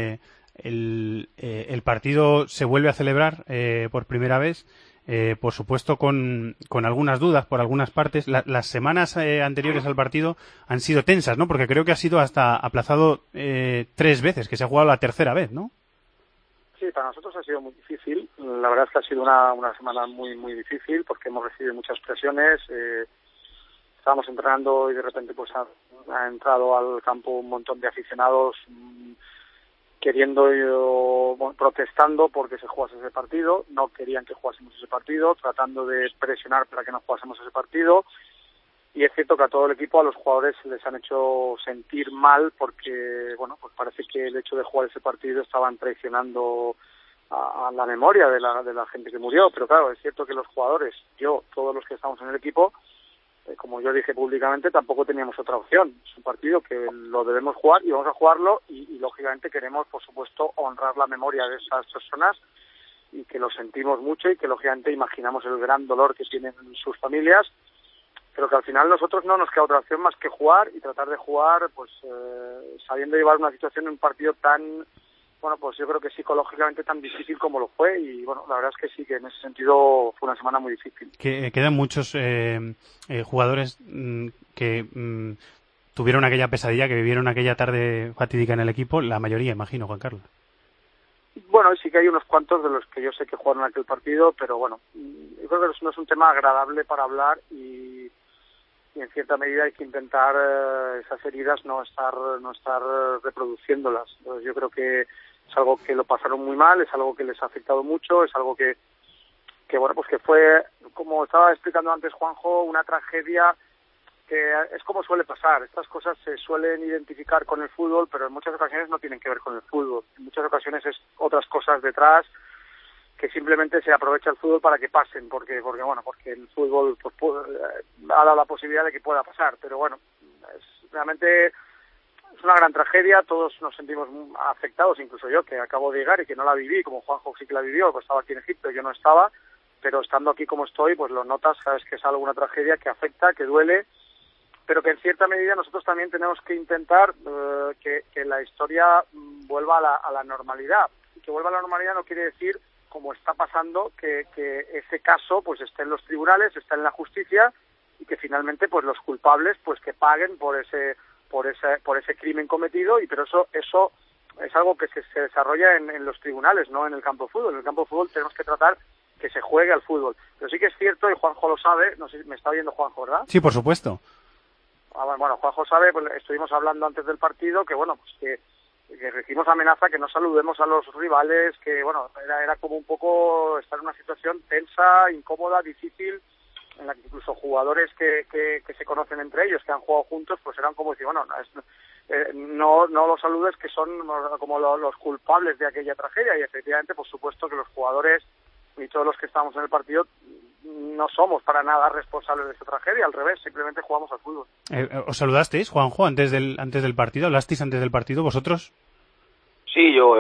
el partido se vuelve a celebrar por primera vez. Por supuesto con algunas dudas por algunas partes. Las semanas anteriores al partido han sido tensas, ¿no? Porque creo que ha sido hasta aplazado 3 veces, que se ha jugado la tercera vez, ¿no? Sí, para nosotros ha sido muy difícil. La verdad es que ha sido una semana muy muy difícil porque hemos recibido muchas presiones. Estábamos entrenando y de repente pues ha entrado al campo un montón de aficionados protestando porque se jugase ese partido, no querían que jugásemos ese partido, tratando de presionar para que no jugásemos ese partido, y es cierto que a todo el equipo, a los jugadores, les han hecho sentir mal porque, bueno, pues parece que el hecho de jugar ese partido estaban traicionando a la memoria de la gente que murió, pero claro, es cierto que los jugadores, todos los que estamos en el equipo, como yo dije públicamente, tampoco teníamos otra opción. Es un partido que lo debemos jugar y vamos a jugarlo y lógicamente queremos, por supuesto, honrar la memoria de esas personas y que lo sentimos mucho y que lógicamente imaginamos el gran dolor que tienen sus familias, pero que al final nosotros no nos queda otra opción más que jugar y tratar de jugar pues sabiendo llevar una situación en un partido tan, bueno, pues yo creo que psicológicamente tan difícil como lo fue y bueno, la verdad es que sí, que en ese sentido fue una semana muy difícil. Quedan muchos jugadores que tuvieron aquella pesadilla, que vivieron aquella tarde fatídica en el equipo, la mayoría, imagino, Juan Carlos. Bueno, sí que hay unos cuantos de los que yo sé que jugaron aquel partido, pero bueno, yo creo que no es un tema agradable para hablar y en cierta medida hay que intentar esas heridas no estar reproduciéndolas. Entonces yo creo que es algo que lo pasaron muy mal, es algo que les ha afectado mucho, es algo que bueno, pues que fue, como estaba explicando antes Juanjo, una tragedia que es como suele pasar. Estas cosas se suelen identificar con el fútbol, pero en muchas ocasiones no tienen que ver con el fútbol. En muchas ocasiones es otras cosas detrás que simplemente se aprovecha el fútbol para que pasen, porque el fútbol pues, ha dado la posibilidad de que pueda pasar. Pero bueno, realmente es una gran tragedia, todos nos sentimos afectados, incluso yo, que acabo de llegar y que no la viví, como Juanjo sí que la vivió, pues estaba aquí en Egipto, yo no estaba, pero estando aquí como estoy, pues lo notas, sabes que es algo, una tragedia que afecta, que duele, pero que en cierta medida nosotros también tenemos que intentar que la historia vuelva a la normalidad. Y que vuelva a la normalidad no quiere decir, como está pasando, que ese caso pues esté en los tribunales, esté en la justicia y que finalmente pues los culpables pues que paguen por ese crimen cometido, pero eso es algo que se desarrolla en los tribunales, no en el campo de fútbol. En el campo de fútbol tenemos que tratar que se juegue al fútbol. Pero sí que es cierto, y Juanjo lo sabe, no sé si me está oyendo Juanjo, ¿verdad? Sí, por supuesto. Bueno, Juanjo sabe, pues estuvimos hablando antes del partido, que bueno, pues que recibimos amenaza que no saludemos a los rivales, que bueno, era como un poco estar en una situación tensa, incómoda, difícil, en la que incluso jugadores que se conocen entre ellos, que han jugado juntos, pues eran como decir, bueno, no los saludes, que son como los culpables de aquella tragedia, y efectivamente, por supuesto que los jugadores y todos los que estamos en el partido no somos para nada responsables de esta tragedia, al revés, simplemente jugamos al fútbol. ¿Os saludasteis, Juanjo, antes del partido? ¿Hablasteis antes del partido vosotros? Sí, yo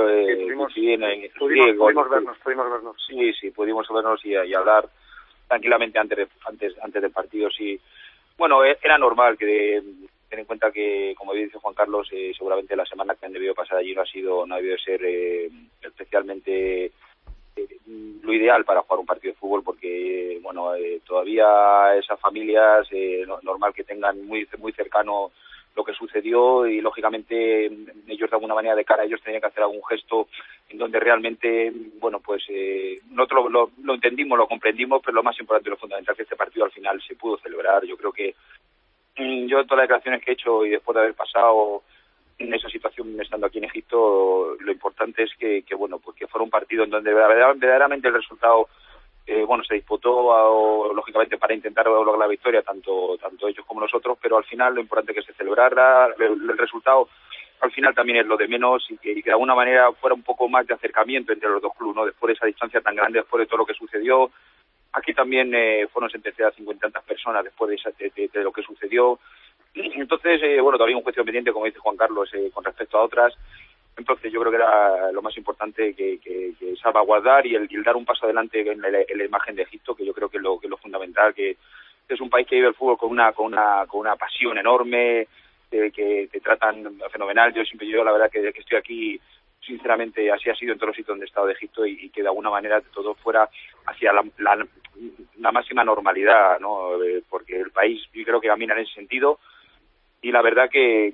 pudimos vernos. Sí, pudimos vernos y hablar tranquilamente antes del partido, sí. Bueno, era normal que ten en cuenta que, como dice Juan Carlos, seguramente la semana que han debido pasar allí no ha debido ser especialmente lo ideal para jugar un partido de fútbol, porque bueno, todavía esas familias normal que tengan muy cercano lo que sucedió, y lógicamente ellos de alguna manera de cara a ellos tenían que hacer algún gesto en donde realmente, bueno, pues nosotros lo entendimos, lo comprendimos, pero lo más importante y lo fundamental es que este partido al final se pudo celebrar. Yo creo que yo en todas las declaraciones que he hecho y después de haber pasado en esa situación estando aquí en Egipto, lo importante es que bueno, pues que fuera un partido en donde verdaderamente el resultado se disputó lógicamente para intentar lograr la victoria, tanto ellos como nosotros, pero al final lo importante es que se celebrara, el resultado al final también es lo de menos, y que de alguna manera fuera un poco más de acercamiento entre los dos clubes, ¿no? Después de esa distancia tan grande, después de todo lo que sucedió. Aquí también fueron sentenciadas 50 y tantas personas después de lo que sucedió. Entonces, todavía un juicio pendiente, como dice Juan Carlos, con respecto a otras. Entonces, yo creo que era lo más importante que salvaguardar y el dar un paso adelante en la imagen de Egipto, que yo creo que es lo fundamental, que es un país que vive el fútbol con una pasión enorme, que te tratan fenomenal. Yo la verdad que estoy aquí, sinceramente, así ha sido en todos los sitios donde he estado de Egipto, y que de alguna manera todo fuera hacia la máxima normalidad, ¿no? Porque el país, yo creo que camina en ese sentido. Y la verdad que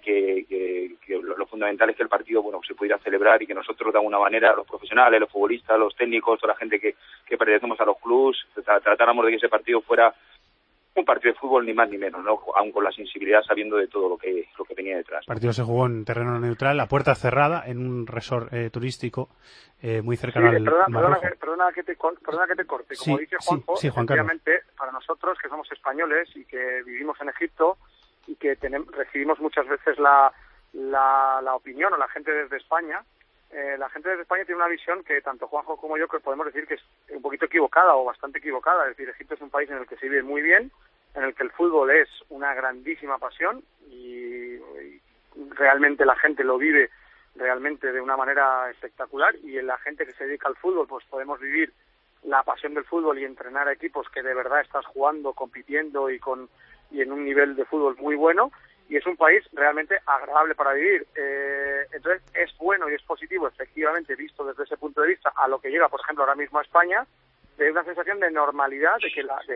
lo fundamental es que el partido se pudiera celebrar, y que nosotros de alguna manera, los profesionales, los futbolistas, los técnicos, toda la gente que pertenecemos a los clubes, tratáramos de que ese partido fuera un partido de fútbol, ni más ni menos, ¿no? Aún con la sensibilidad, sabiendo de todo lo que venía detrás. El partido se jugó en terreno neutral, a puerta cerrada, en un resort turístico muy cercano al Mar Rojo. Perdona que te corte. Como dice Juanjo, efectivamente, para nosotros que somos españoles y que vivimos en Egipto, y que recibimos muchas veces la opinión, o la gente desde España, la gente desde España tiene una visión que tanto Juanjo como yo que podemos decir que es un poquito equivocada, o bastante equivocada. Es decir, Egipto es un país en el que se vive muy bien, en el que el fútbol es una grandísima pasión y realmente la gente lo vive realmente de una manera espectacular, y en la gente que se dedica al fútbol pues podemos vivir la pasión del fútbol y entrenar a equipos que de verdad estás jugando, compitiendo y en un nivel de fútbol muy bueno, y es un país realmente agradable para vivir. Entonces es bueno y es positivo, efectivamente, visto desde ese punto de vista, a lo que llega, por ejemplo, ahora mismo a España, de una sensación de normalidad, de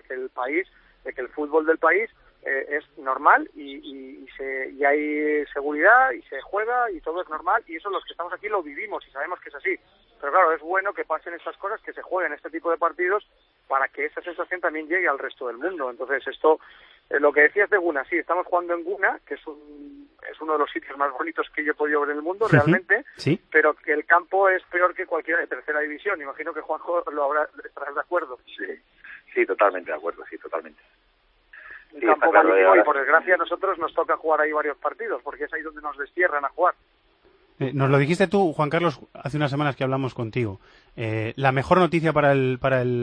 que el fútbol del país es normal y hay seguridad y se juega y todo es normal, y eso los que estamos aquí lo vivimos y sabemos que es así. Pero claro, es bueno que pasen estas cosas, que se jueguen este tipo de partidos para que esa sensación también llegue al resto del mundo. Entonces esto, lo que decías de Guna, sí, estamos jugando en Guna, que es uno de los sitios más bonitos que yo he podido ver en el mundo, realmente, sí. Pero que el campo es peor que cualquiera de tercera división. Imagino que Juanjo estarás de acuerdo. Sí, totalmente de acuerdo, sí, totalmente. Un campo magnífico, y por desgracia a nosotros nos toca jugar ahí varios partidos, porque es ahí donde nos destierran a jugar. Nos lo dijiste tú, Juan Carlos, hace unas semanas que hablamos contigo. La mejor noticia para el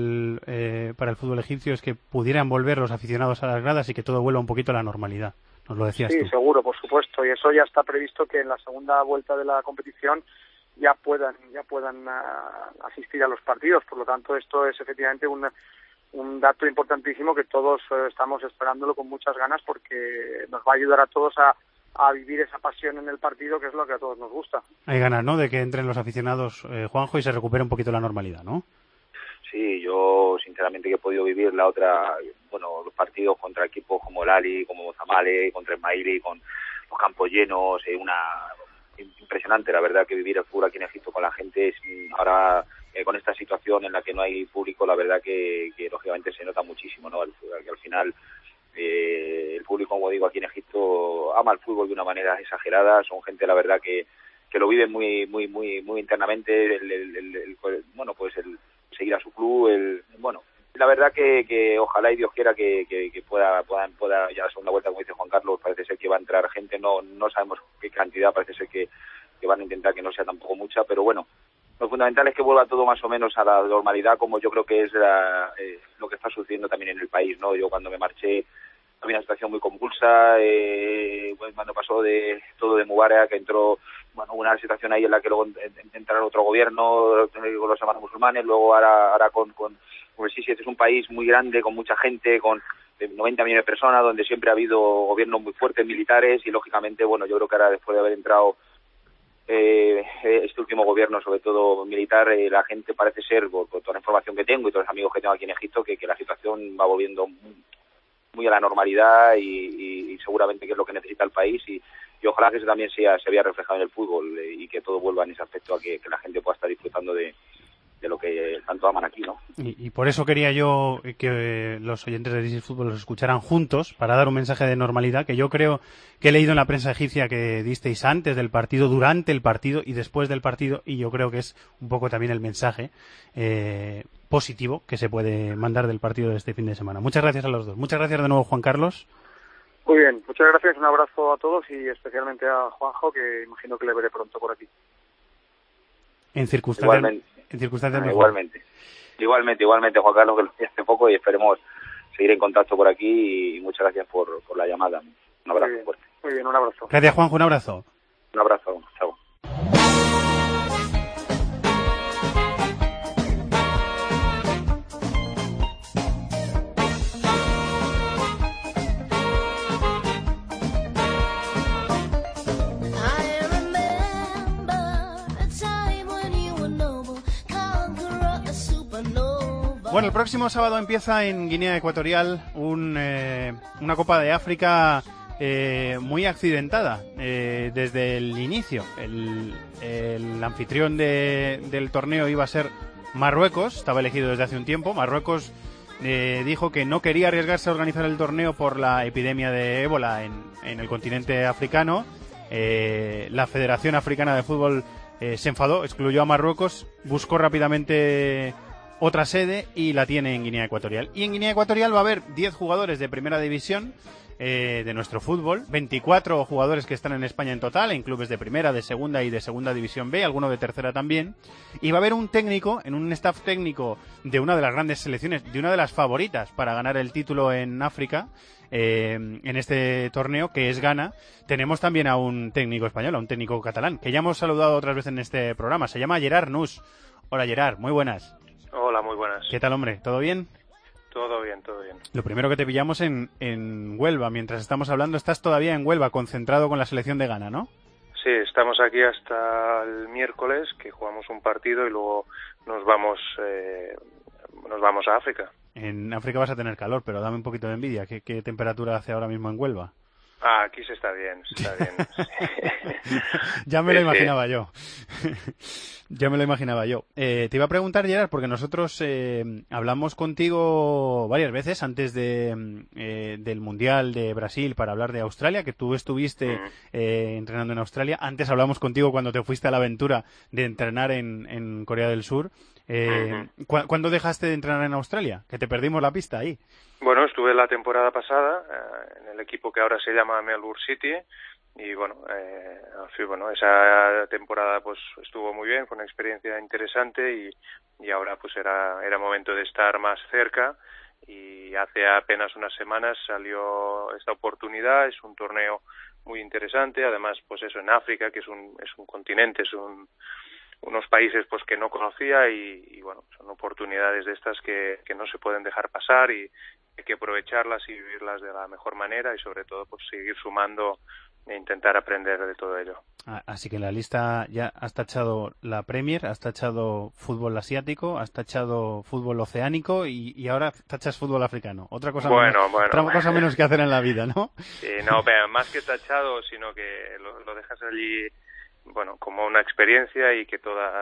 fútbol egipcio es que pudieran volver los aficionados a las gradas y que todo vuelva un poquito a la normalidad. Nos lo decías tú. Sí, seguro, por supuesto, y eso ya está previsto, que en la segunda vuelta de la competición ya puedan asistir a los partidos. Por lo tanto, esto es efectivamente un dato importantísimo que todos estamos esperándolo con muchas ganas, porque nos va a ayudar a todos a vivir esa pasión en el partido, que es lo que a todos nos gusta. Hay ganas, ¿no?, de que entren los aficionados, Juanjo, y se recupere un poquito la normalidad, ¿no? Sí, yo sinceramente que he podido vivir los partidos contra equipos como el Ali, como Zamale, contra Ismaili, con los campos llenos, impresionante, la verdad, que vivir el fútbol aquí en Egipto con la gente es ahora... con esta situación en la que no hay público, la verdad que lógicamente se nota muchísimo, ¿no? Que al final el público, como digo, aquí en Egipto ama el fútbol de una manera exagerada. Son gente, la verdad, que lo vive muy muy muy muy internamente, el seguir a su club, la verdad que ojalá y Dios quiera que pueda ya la segunda vuelta, como dice Juan Carlos, parece ser que va a entrar gente, no sabemos qué cantidad, parece ser que van a intentar que no sea tampoco mucha, pero bueno, lo fundamental es que vuelva todo más o menos a la normalidad, como yo creo que es lo que está sucediendo también en el país, ¿no? Yo cuando me marché había una situación muy convulsa, cuando pasó de todo de Mubarak, que entró una situación ahí en la que luego entraron otro gobierno con los hermanos musulmanes, luego ahora con el Sisi. Este es un país muy grande, con mucha gente, con 90 millones de personas, donde siempre ha habido gobiernos muy fuertes, militares, y lógicamente, yo creo que ahora, después de haber entrado este último gobierno, sobre todo militar, la gente parece ser, por toda la información que tengo y todos los amigos que tengo aquí en Egipto, que la situación va volviendo muy a la normalidad y seguramente que es lo que necesita el país, y ojalá que eso también se vea reflejado en el fútbol, y que todo vuelva en ese aspecto, a que la gente pueda estar disfrutando de lo que tanto aman aquí, ¿no? Y por eso quería yo que los oyentes de This is Fútbol los escucharan juntos, para dar un mensaje de normalidad, que yo creo que he leído en la prensa egipcia que disteis antes del partido, durante el partido y después del partido, y yo creo que es un poco también el mensaje positivo que se puede mandar del partido de este fin de semana. Muchas gracias a los dos. Muchas gracias de nuevo, Juan Carlos. Muy bien, muchas gracias, un abrazo a todos y especialmente a Juanjo, que imagino que le veré pronto por aquí. En circunstancias mejor. Igualmente, Juan Carlos, que lo vi hace poco, y esperemos seguir en contacto por aquí, y muchas gracias por la llamada. Un abrazo fuerte. Muy bien, un abrazo. Gracias, Juanjo, un abrazo. Un abrazo, chao. Bueno, el próximo sábado empieza en Guinea Ecuatorial una Copa de África muy accidentada desde el inicio. El anfitrión del torneo iba a ser Marruecos, estaba elegido desde hace un tiempo. Marruecos dijo que no quería arriesgarse a organizar el torneo por la epidemia de ébola en el continente africano. La Federación Africana de Fútbol se enfadó, excluyó a Marruecos, buscó rápidamente otra sede y la tiene en Guinea Ecuatorial. Y en Guinea Ecuatorial va a haber 10 jugadores de primera división de nuestro fútbol, 24 jugadores que están en España en total, en clubes de primera, de segunda y de segunda división B, alguno de tercera también. Y va a haber un técnico, en un staff técnico de una de las grandes selecciones, de una de las favoritas para ganar el título en África, en este torneo, que es Ghana. Tenemos también a un técnico español, a un técnico catalán, que ya hemos saludado otras veces en este programa. Se llama Gerard Nus. Hola Gerard, muy buenas. Hola, muy buenas. ¿Qué tal, hombre? ¿Todo bien? Todo bien, todo bien. Lo primero que te pillamos en Huelva, mientras estamos hablando, estás todavía en Huelva, concentrado con la selección de Ghana, ¿no? Sí, estamos aquí hasta el miércoles, que jugamos un partido y luego nos vamos a África. En África vas a tener calor, pero dame un poquito de envidia. ¿Qué temperatura hace ahora mismo en Huelva? Ah, aquí se está bien, se está bien. Ya me lo imaginaba yo. Ya me lo imaginaba yo. Te iba a preguntar, Gerard, porque nosotros hablamos contigo varias veces antes del Mundial de Brasil para hablar de Australia, que tú estuviste entrenando en Australia. Antes hablamos contigo cuando te fuiste a la aventura de entrenar en Corea del Sur. ¿Cuándo dejaste de entrenar en Australia? Que te perdimos la pista ahí. Bueno, estuve la temporada pasada en el equipo que ahora se llama Melbourne City y bueno, esa temporada pues estuvo muy bien, fue una experiencia interesante y ahora pues era momento de estar más cerca y hace apenas unas semanas salió esta oportunidad. Es un torneo muy interesante, además pues eso en África, que es un continente, unos países pues que no conocía y bueno, son oportunidades de estas que no se pueden dejar pasar y hay que aprovecharlas y vivirlas de la mejor manera y sobre todo pues seguir sumando e intentar aprender de todo ello. Así que en la lista ya has tachado la Premier, has tachado fútbol asiático, has tachado fútbol oceánico y ahora tachas fútbol africano. Otra cosa menos que hacer en la vida, ¿no? Sí, no, pero más que tachado, sino que lo dejas allí, bueno, como una experiencia y que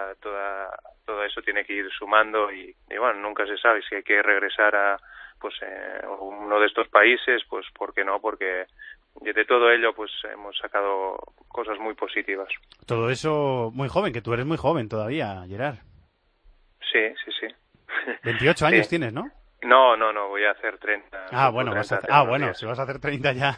todo eso tiene que ir sumando y bueno, nunca se sabe si hay que regresar a uno de estos países, pues ¿por qué no? Porque de todo ello pues hemos sacado cosas muy positivas. Todo eso muy joven, que tú eres muy joven todavía, Gerard. Sí. 28 años tienes, ¿no? No, voy a hacer 30. Si vas a hacer 30 ya.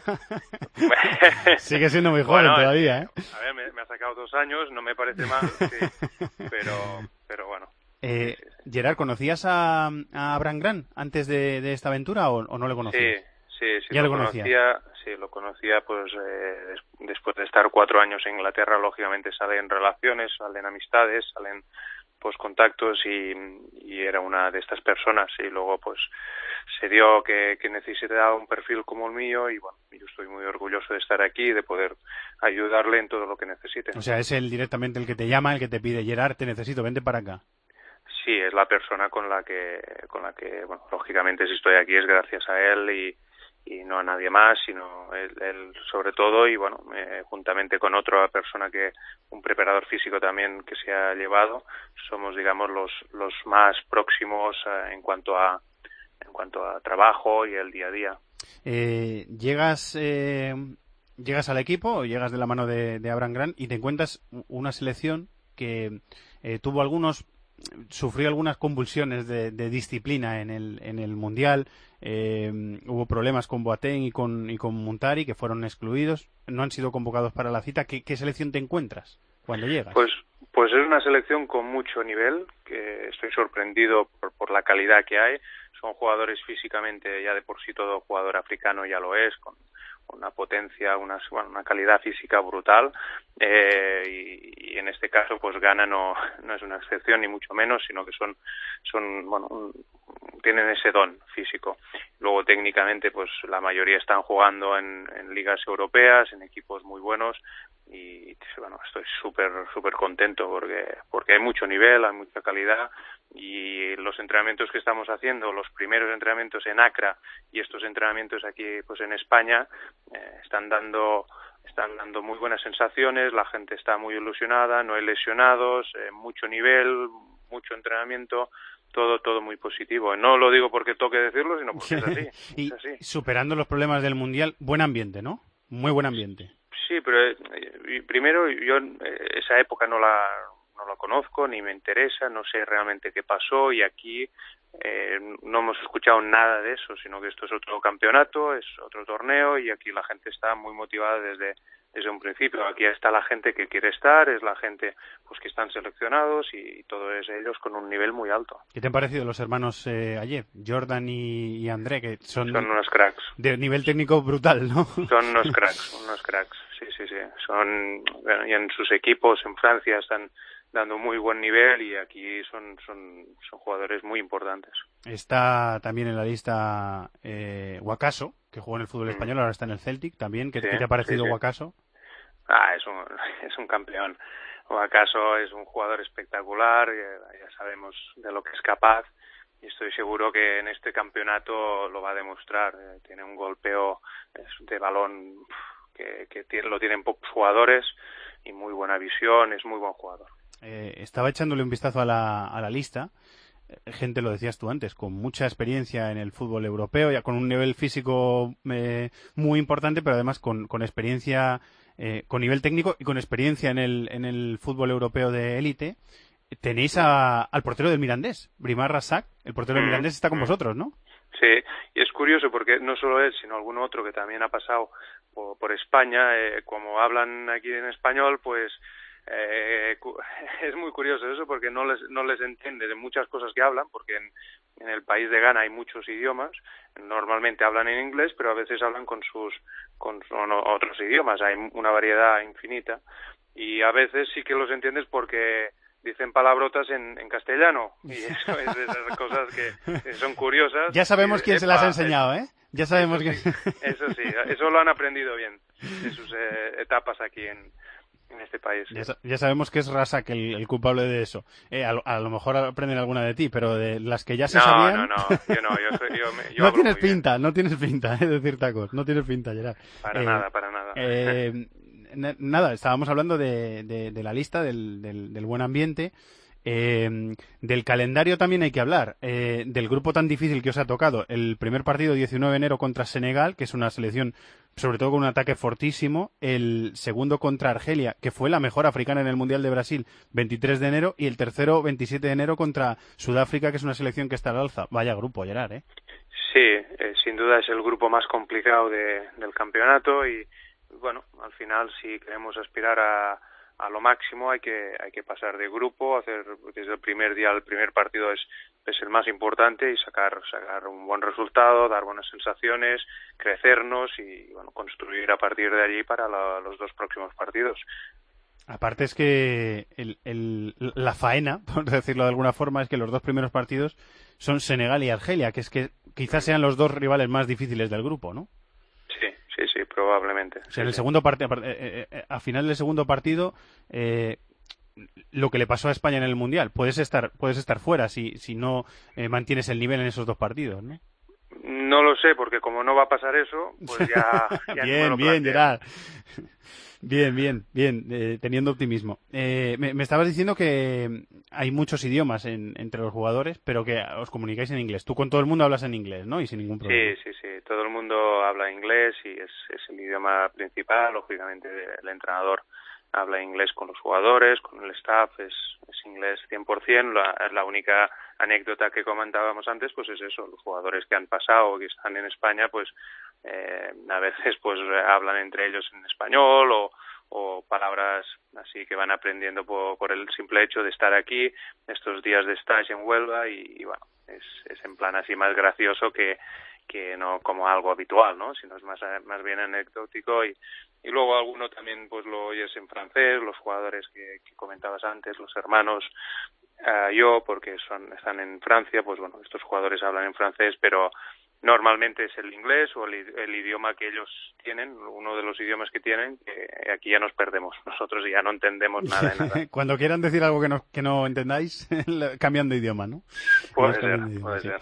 Sigue siendo muy joven todavía, ¿eh? A ver, me ha sacado 2 años, no me parece mal, sí, pero bueno. Gerard, ¿conocías a Abraham Grant antes de esta aventura o no le conocías? Sí, ¿Ya lo conocía? Sí, lo conocía pues después de estar 4 años en Inglaterra. Lógicamente salen relaciones, salen amistades, salen pues contactos y era una de estas personas y luego pues se dio que necesitaba un perfil como el mío y bueno, yo estoy muy orgulloso de estar aquí y de poder ayudarle en todo lo que necesite. O sea, es él directamente el que te llama, el que te pide: Gerard, te necesito, vente para acá. Sí, es la persona con la que bueno, lógicamente si estoy aquí es gracias a él y no a nadie más, sino él sobre todo y bueno, juntamente con otra persona un preparador físico también que se ha llevado, somos digamos los más próximos en cuanto a trabajo y el día a día. Llegas al equipo o llegas de la mano de Abraham Grant y te encuentras una selección que sufrió algunas convulsiones de disciplina en el Mundial. Hubo problemas con Boateng y con Muntari, que fueron excluidos, no han sido convocados para la cita. ¿Qué selección te encuentras cuando llegas? Pues es una selección con mucho nivel, que estoy sorprendido por la calidad que hay. Son jugadores físicamente, ya de por sí todo jugador africano ya lo es, con una potencia, una calidad física brutal, y en este caso pues Ghana no es una excepción ni mucho menos, sino que son tienen ese don físico. Luego técnicamente pues la mayoría están jugando en ligas europeas, en equipos muy buenos y bueno, estoy súper contento porque hay mucho nivel, hay mucha calidad y los entrenamientos que estamos haciendo, los primeros entrenamientos en Accra y estos entrenamientos aquí pues en España están dando muy buenas sensaciones, la gente está muy ilusionada, no hay lesionados, mucho nivel, mucho entrenamiento, todo muy positivo. No lo digo porque toque decirlo, sino porque es así. Y superando los problemas del Mundial, buen ambiente, ¿no? Muy buen ambiente. Sí, pero primero yo esa época no no lo conozco, ni me interesa, no sé realmente qué pasó, y aquí no hemos escuchado nada de eso, sino que esto es otro campeonato, es otro torneo, y aquí la gente está muy motivada desde un principio. Aquí está la gente que quiere estar, es la gente pues que están seleccionados, y todos ellos con un nivel muy alto. ¿Qué te han parecido los hermanos ayer, Jordan y André, que son unos cracks? De nivel técnico brutal, ¿no? Son unos cracks, sí. Son, bueno, y en sus equipos en Francia están dando muy buen nivel, y aquí son jugadores muy importantes. Está también en la lista Guacaso, que jugó en el fútbol español, ahora está en el Celtic también. ¿Qué te ha parecido Guacaso? Es un campeón. Guacaso es un jugador espectacular, ya sabemos de lo que es capaz, y estoy seguro que en este campeonato lo va a demostrar. Tiene un golpeo de balón que lo tienen pocos jugadores, y muy buena visión, es muy buen jugador. Estaba echándole un vistazo a la lista, gente, lo decías tú antes, con mucha experiencia en el fútbol europeo, ya con un nivel físico muy importante, pero además con experiencia, con nivel técnico y con experiencia en el fútbol europeo de élite. Tenéis al portero del Mirandés, Brimar Rasak, el portero del Mirandés está con vosotros, ¿no? Sí, y es curioso porque no solo él, sino algún otro que también ha pasado por España, como hablan aquí en español, pues es muy curioso eso, porque no les entiende de muchas cosas que hablan, porque en el país de Ghana hay muchos idiomas, normalmente hablan en inglés, pero a veces hablan con otros idiomas, hay una variedad infinita, y a veces sí que los entiendes porque dicen palabrotas en castellano, y eso es de esas cosas que son curiosas. Ya sabemos quién se las ha enseñado, ¿eh? Ya sabemos que... Eso sí, eso lo han aprendido bien de sus etapas aquí en este país. Ya sabemos que es Rasak el culpable de eso. A lo mejor aprenden alguna de ti, pero de las que ya se sabían... Yo no tienes pinta, no tienes pinta, decir tacos, no tienes pinta, Gerard. Para nada. Nada, estábamos hablando de la lista, del buen ambiente. Del calendario también hay que hablar, del grupo tan difícil que os ha tocado. El primer partido 19 de enero contra Senegal, que es una selección sobre todo con un ataque fortísimo. El segundo contra Argelia, que fue la mejor africana en el Mundial de Brasil, 23 de enero. Y el tercero 27 de enero contra Sudáfrica, que es una selección que está al alza. Vaya grupo, Gerard, ¿eh? Sí, sin duda es el grupo más complicado del campeonato, y bueno, al final si queremos aspirar a lo máximo hay que pasar de grupo, hacer desde el primer día, el primer partido es el más importante, y sacar un buen resultado, dar buenas sensaciones, crecernos y bueno, construir a partir de allí para los dos próximos partidos. Aparte es que la faena, por decirlo de alguna forma, es que los dos primeros partidos son Senegal y Argelia, que es que quizás sean los dos rivales más difíciles del grupo, ¿no? Sí, probablemente. O sea, en el segundo a final del segundo partido, lo que le pasó a España en el Mundial, puedes estar fuera si no mantienes el nivel en esos dos partidos, ¿no? No lo sé, porque como no va a pasar eso, pues ya bien, Gerard. Bien, teniendo optimismo. Me estabas diciendo que hay muchos idiomas entre los jugadores, pero que os comunicáis en inglés. Tú con todo el mundo hablas en inglés, ¿no? Y sin ningún problema. Sí. Todo el mundo habla inglés, y es el idioma principal. Lógicamente, el entrenador habla inglés con los jugadores, con el staff, es inglés 100%. La única anécdota que comentábamos antes, pues es eso, los jugadores que han pasado, que están en España, pues a veces pues hablan entre ellos en español, o palabras así que van aprendiendo por el simple hecho de estar aquí, estos días de stage en Huelva, y bueno, es en plan así más gracioso que no como algo habitual, ¿no? Sino es más bien anecdótico, y luego alguno también pues lo oyes en francés, los jugadores que comentabas antes, los hermanos porque están en Francia, pues bueno, estos jugadores hablan en francés, pero normalmente es el inglés o el idioma que ellos tienen, uno de los idiomas que tienen, que aquí ya nos perdemos, nosotros ya no entendemos nada de nada. Cuando quieran decir algo que no entendáis, cambian de idioma, ¿no? Puede ser.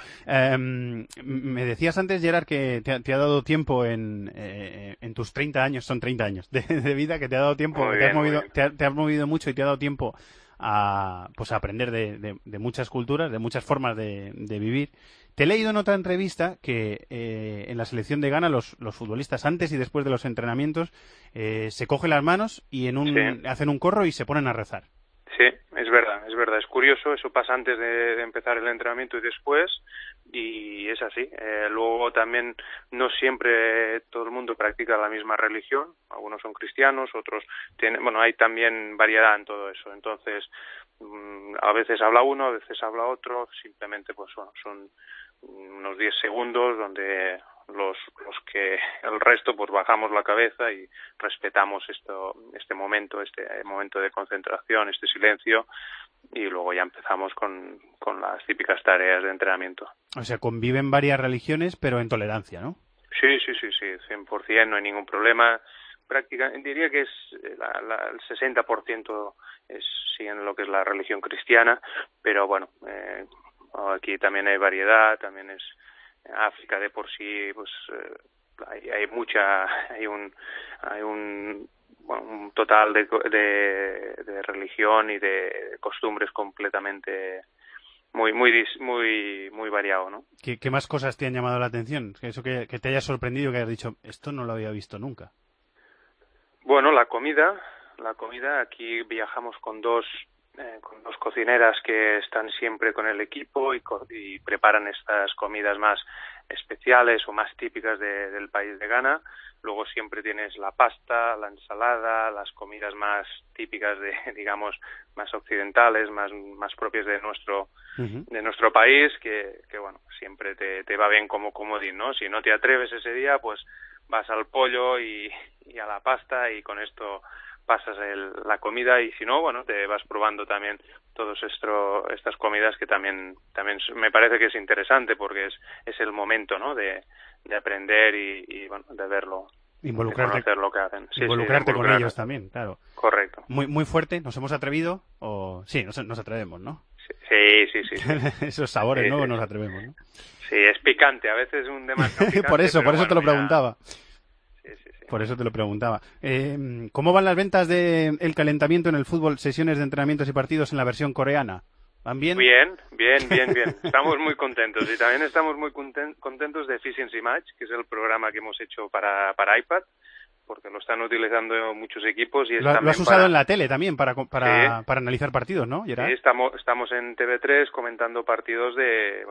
Me decías antes, Gerard, que te ha dado tiempo en tus 30 años, son 30 años de vida, que te ha dado tiempo, te has movido mucho y te ha dado tiempo a aprender de muchas culturas, de muchas formas de vivir. Te he leído en otra entrevista que en la selección de Ghana los futbolistas antes y después de los entrenamientos se cogen las manos y hacen un corro y se ponen a rezar. Sí, es verdad. Es curioso, eso pasa antes de empezar el entrenamiento y después, y es así. Luego también no siempre todo el mundo practica la misma religión, algunos son cristianos, otros tienen, hay también variedad en todo eso. Entonces, a veces habla uno, a veces habla otro, simplemente son unos 10 segundos donde los que el resto pues bajamos la cabeza y respetamos este momento de concentración, este silencio, y luego ya empezamos con las típicas tareas de entrenamiento. O sea, conviven varias religiones, pero en tolerancia, ¿no? Sí, 100%, no hay ningún problema. Prácticamente diría que es el 60% siguen lo que es la religión cristiana, pero aquí también hay variedad, también es África de por sí, pues hay un total de religión y de costumbres completamente muy variado, ¿no? ¿Qué más cosas te han llamado la atención? Eso que te haya sorprendido, que hayas dicho, esto no lo había visto nunca. Bueno, la comida, aquí viajamos con dos cocineras que están siempre con el equipo y preparan estas comidas más especiales o más típicas del país de Ghana. Luego siempre tienes la pasta, la ensalada, las comidas más típicas digamos, más occidentales, más propias de nuestro país, que siempre te va bien como comodín, ¿no? Si no te atreves ese día, pues vas al pollo y a la pasta, y con esto pasas la comida, y si no, te vas probando también todas estas comidas, que también me parece que es interesante, porque es el momento, ¿no? de aprender y de verlo, involucrarte, de conocer lo que hacen. Involucrarte con ellos también, claro. Correcto. Muy fuerte, ¿nos hemos atrevido? Sí, nos atrevemos, ¿no? Sí. Esos sabores, ¿no? Nos atrevemos, ¿no? Sí, es picante, a veces un demasiado picante. por eso te lo preguntaba. Por eso te lo preguntaba. ¿Cómo van las ventas del calentamiento en el fútbol, sesiones de entrenamientos y partidos en la versión coreana? ¿Van bien? Bien. Estamos muy contentos, y también estamos muy contentos de Efficiency Match, que es el programa que hemos hecho para iPad, porque lo están utilizando muchos equipos. Y lo has usado en la tele también para analizar partidos, ¿no, Gerard? Sí, estamos en TV3 comentando partidos del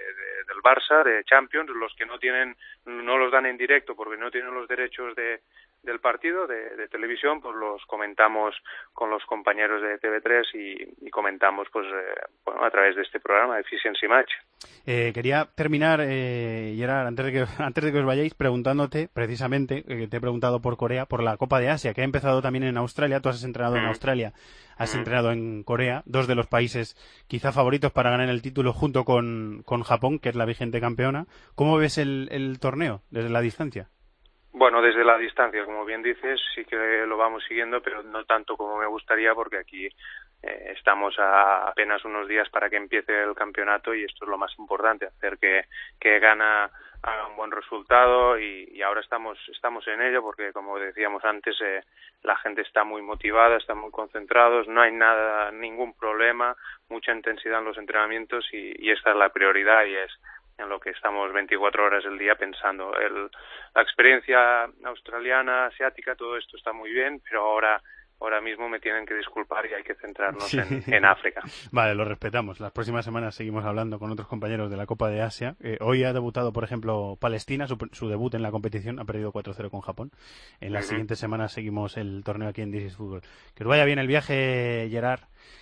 Barça, de Champions, los que no los dan en directo porque no tienen los derechos del partido de televisión, pues los comentamos con los compañeros de TV3 y comentamos a través de este programa, Efficiency Match. Quería terminar, Gerard, antes de que os vayáis, preguntándote precisamente, que te he preguntado por Corea, por la Copa de Asia, que ha empezado también en Australia. Tú has entrenado en Australia, has entrenado en Corea, dos de los países quizá favoritos para ganar el título, junto con Japón, que es la vigente campeona. ¿Cómo ves el torneo desde la distancia? Bueno, desde la distancia, como bien dices, sí que lo vamos siguiendo, pero no tanto como me gustaría, porque aquí estamos a apenas unos días para que empiece el campeonato, y esto es lo más importante, hacer que Ghana haga un buen resultado, y ahora estamos en ello, porque como decíamos antes, la gente está muy motivada, están muy concentrados, no hay ningún problema, mucha intensidad en los entrenamientos, y esta es la prioridad, y es en lo que estamos 24 horas del día pensando. La experiencia australiana, asiática, todo esto está muy bien, pero ahora mismo me tienen que disculpar y hay que centrarnos en África. Vale, lo respetamos. Las próximas semanas seguimos hablando con otros compañeros de la Copa de Asia. Hoy ha debutado, por ejemplo, Palestina, su debut en la competición, ha perdido 4-0 con Japón. En las siguientes semanas seguimos el torneo aquí en This is Football. Que os vaya bien el viaje, Gerard.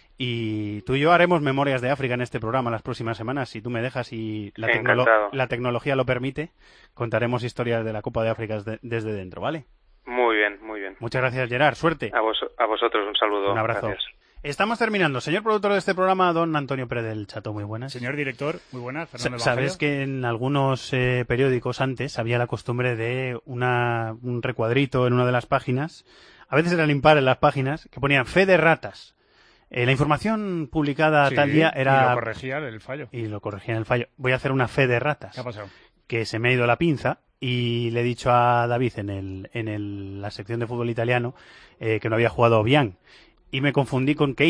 Y tú y yo haremos memorias de África en este programa las próximas semanas, si tú me dejas y la tecnología lo permite. Contaremos historias de la Copa de África desde dentro, ¿vale? Muy bien. Muchas gracias, Gerard. Suerte. A vosotros un saludo. Un abrazo. Gracias. Estamos terminando. Señor productor de este programa, don Antonio Pérez del Chato, muy buenas. Señor director, muy buenas. Fernando Sabes que en algunos periódicos antes había la costumbre de un recuadrito en una de las páginas, a veces eran impares las páginas, que ponían fe de ratas. La información publicada tal día era... Y lo corregían el fallo. Voy a hacer una fe de ratas. ¿Qué ha pasado? Que se me ha ido la pinza y le he dicho a David en la sección de fútbol italiano que no había jugado Bian. Y me confundí con Keita.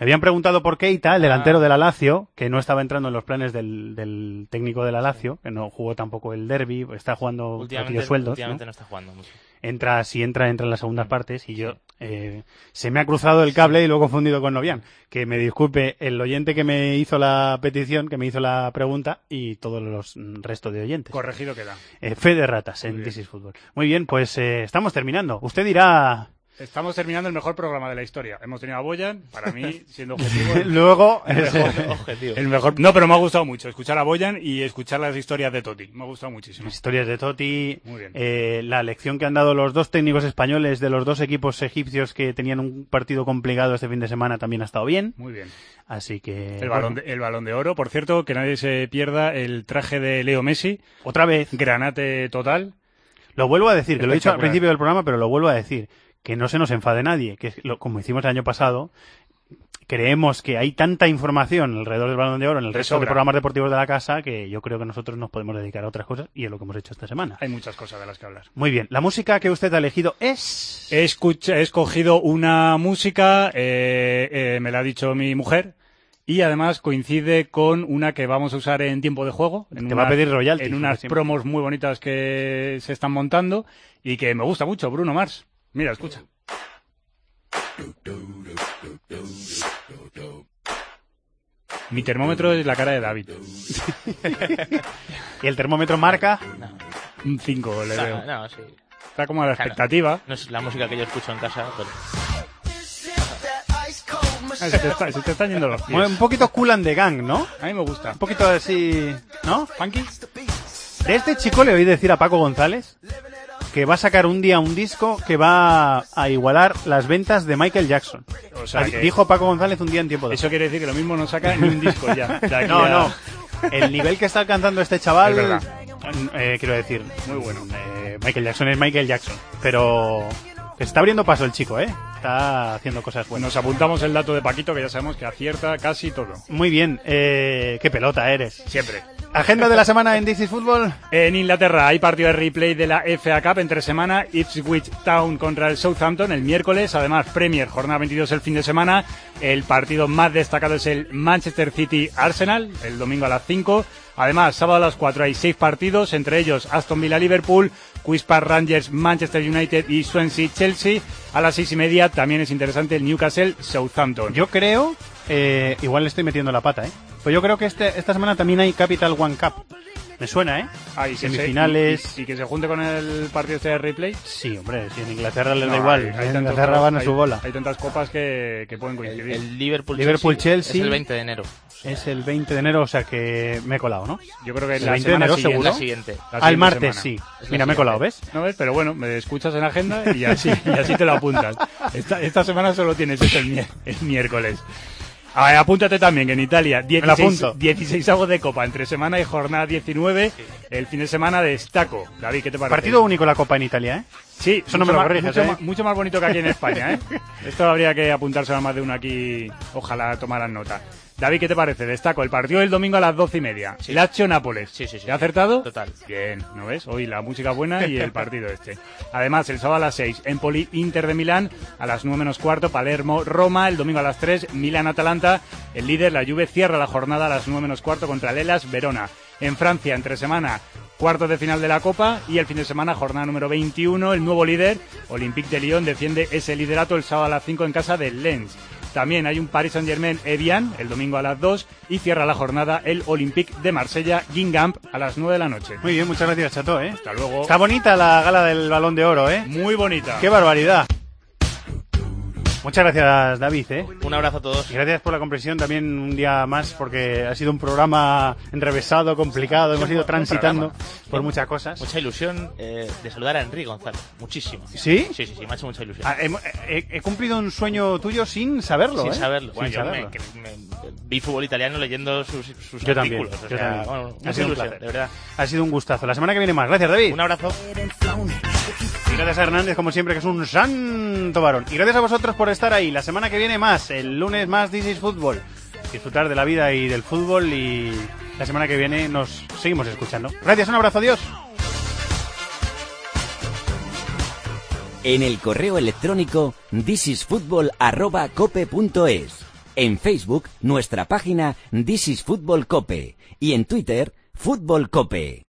Me habían preguntado por Keita, el delantero de la Lazio, que no estaba entrando en los planes del técnico de la Lazio, que no jugó tampoco el derbi, está jugando partidos sueldos. Últimamente no está jugando mucho. Entra en las segundas partes y yo se me ha cruzado el cable y lo he confundido con Novián. Que me disculpe el oyente que me hizo la petición, que me hizo la pregunta y todos los restos de oyentes. Corregido queda. Fe de ratas en This is Football. Muy bien, pues estamos terminando. Usted dirá... Estamos terminando el mejor programa de la historia. Hemos tenido a Boyan, para mí, siendo objetivo. Luego, el mejor. No, pero me ha gustado mucho escuchar a Boyan y escuchar las historias de Totti. Me ha gustado muchísimo. Las historias de Totti. Muy bien. La lección que han dado los dos técnicos españoles de los dos equipos egipcios que tenían un partido complicado este fin de semana también ha estado bien. Muy bien. Así que... El balón de oro. Por cierto, que nadie se pierda el traje de Leo Messi. Otra vez. Granate total. Lo vuelvo a decir, que lo he dicho al principio del programa, pero lo vuelvo a decir. Que no se nos enfade nadie, que como hicimos el año pasado, creemos que hay tanta información alrededor del Balón de Oro en el resto de programas deportivos de la casa que yo creo que nosotros nos podemos dedicar a otras cosas y es lo que hemos hecho esta semana. Hay muchas cosas de las que hablar. Muy bien, la música que usted ha elegido es... He escogido una música, me la ha dicho mi mujer, y además coincide con una que vamos a usar en tiempo de juego. Va a pedir royalties. En unas promos muy bonitas que se están montando y que me gusta mucho, Bruno Mars. Mira, escucha. Mi termómetro es la cara de David. ¿Y el termómetro marca? No. Un 5 le veo. No, sí. Está como a la expectativa. No es la música que yo escucho en casa, pero... Se te están yendo los pies. Un poquito Kool and the Gang, ¿no? A mí me gusta. Un poquito así, ¿no? Funky. De este chico le oí decir a Paco González que va a sacar un día un disco que va a igualar las ventas de Michael Jackson. O sea que dijo Paco González un día en tiempo de... Eso quiere decir que lo mismo no saca ni un disco ya. No. El nivel que está alcanzando este chaval... Es verdad. Quiero decir... Muy bueno. Michael Jackson es Michael Jackson. Pero... que está abriendo paso el chico, Está haciendo cosas buenas. Nos apuntamos el dato de Paquito, que ya sabemos que acierta casi todo. Muy bien. Qué pelota eres. Siempre. Agenda de la semana en This is Football. En Inglaterra hay partido de replay de la FA Cup entre semana. Ipswich Town contra el Southampton el miércoles. Además, Premier, jornada 22 el fin de semana. El partido más destacado es el Manchester City Arsenal, el domingo a las 5. Además, sábado a las 4 hay 6 partidos, entre ellos Aston Villa Liverpool, Queen's Park Rangers Manchester United y Swansea Chelsea. A las 6:30 también es interesante el Newcastle Southampton. Yo creo, igual le estoy metiendo la pata, pues yo creo que esta semana también hay Capital One Cup. Me suena, Semifinales. ¿Y que se junte con el partido de replay? Sí, hombre, si en Inglaterra les da igual. En Inglaterra van a su bola. Hay tantas copas que pueden coincidir. El Liverpool-Chelsea es el 20 de enero. Es el 20 de enero, o sea que me he colado, ¿no? Yo creo que el 20 de enero seguro. La siguiente. Al martes, sí. Mira, me he colado, ¿ves? No ves, pero bueno, me escuchas en la agenda y así te lo apuntas. Esta semana solo tienes esto el miércoles. Apúntate también que en Italia 16avos de Copa entre semana y jornada 19, el fin de semana de Staco. David, ¿qué te parece? Partido único la Copa en Italia, Sí, eso no me lo corriges, mucho más bonito que aquí en España, Esto habría que apuntárselo a más de uno aquí, ojalá tomaran nota. David, ¿qué te parece? Destaco el partido del domingo a las 12:30. Sí. Lazio-Nápoles. Sí. ¿Te ha acertado? Total. Bien, ¿no ves? Hoy la música buena y el partido este. Además, el sábado a las 6, Empoli-Inter de Milán. A las 9:15, Palermo-Roma. El domingo a las 3, Milán-Atalanta. El líder, la Juve, cierra la jornada a las 9:15 contra el Hellas Verona. En Francia, entre semana, cuartos de final de la Copa y el fin de semana, jornada número 21. El nuevo líder, Olympique de Lyon, defiende ese liderato el sábado a las 5 en casa del Lens. También hay un Paris Saint-Germain-Evian el domingo a las 2 y cierra la jornada el Olympique de Marsella Guingamp a las 9 de la noche. Muy bien, muchas gracias, Chato, Hasta luego. Está bonita la gala del Balón de Oro, Muy bonita. ¡Qué barbaridad! Muchas gracias, David, Un abrazo a todos. Y gracias por la comprensión también un día más, porque ha sido un programa enrevesado, complicado, hemos ido transitando por muchas cosas. Mucha ilusión de saludar a Enrique González, muchísimo. ¿Sí? Sí, me ha hecho mucha ilusión. He cumplido un sueño tuyo sin saberlo, Sin saberlo. Bueno, sin saberlo. Me vi fútbol italiano leyendo sus yo artículos. También, yo también. Bueno, ha sido un ilusión, placer. de verdad. Ha sido un gustazo. La semana que viene más. Gracias, David. Un abrazo. Y gracias a Hernández, como siempre, que es un santo varón. Y gracias a vosotros por estar ahí. La semana que viene más, el lunes más This is Football. Disfrutar de la vida y del fútbol, y la semana que viene nos seguimos escuchando. Gracias, un abrazo, adiós. En el correo electrónico thisisfutbol@cope.es. En Facebook, nuestra página This is Fútbol Cope. Y en Twitter, Fútbol Cope.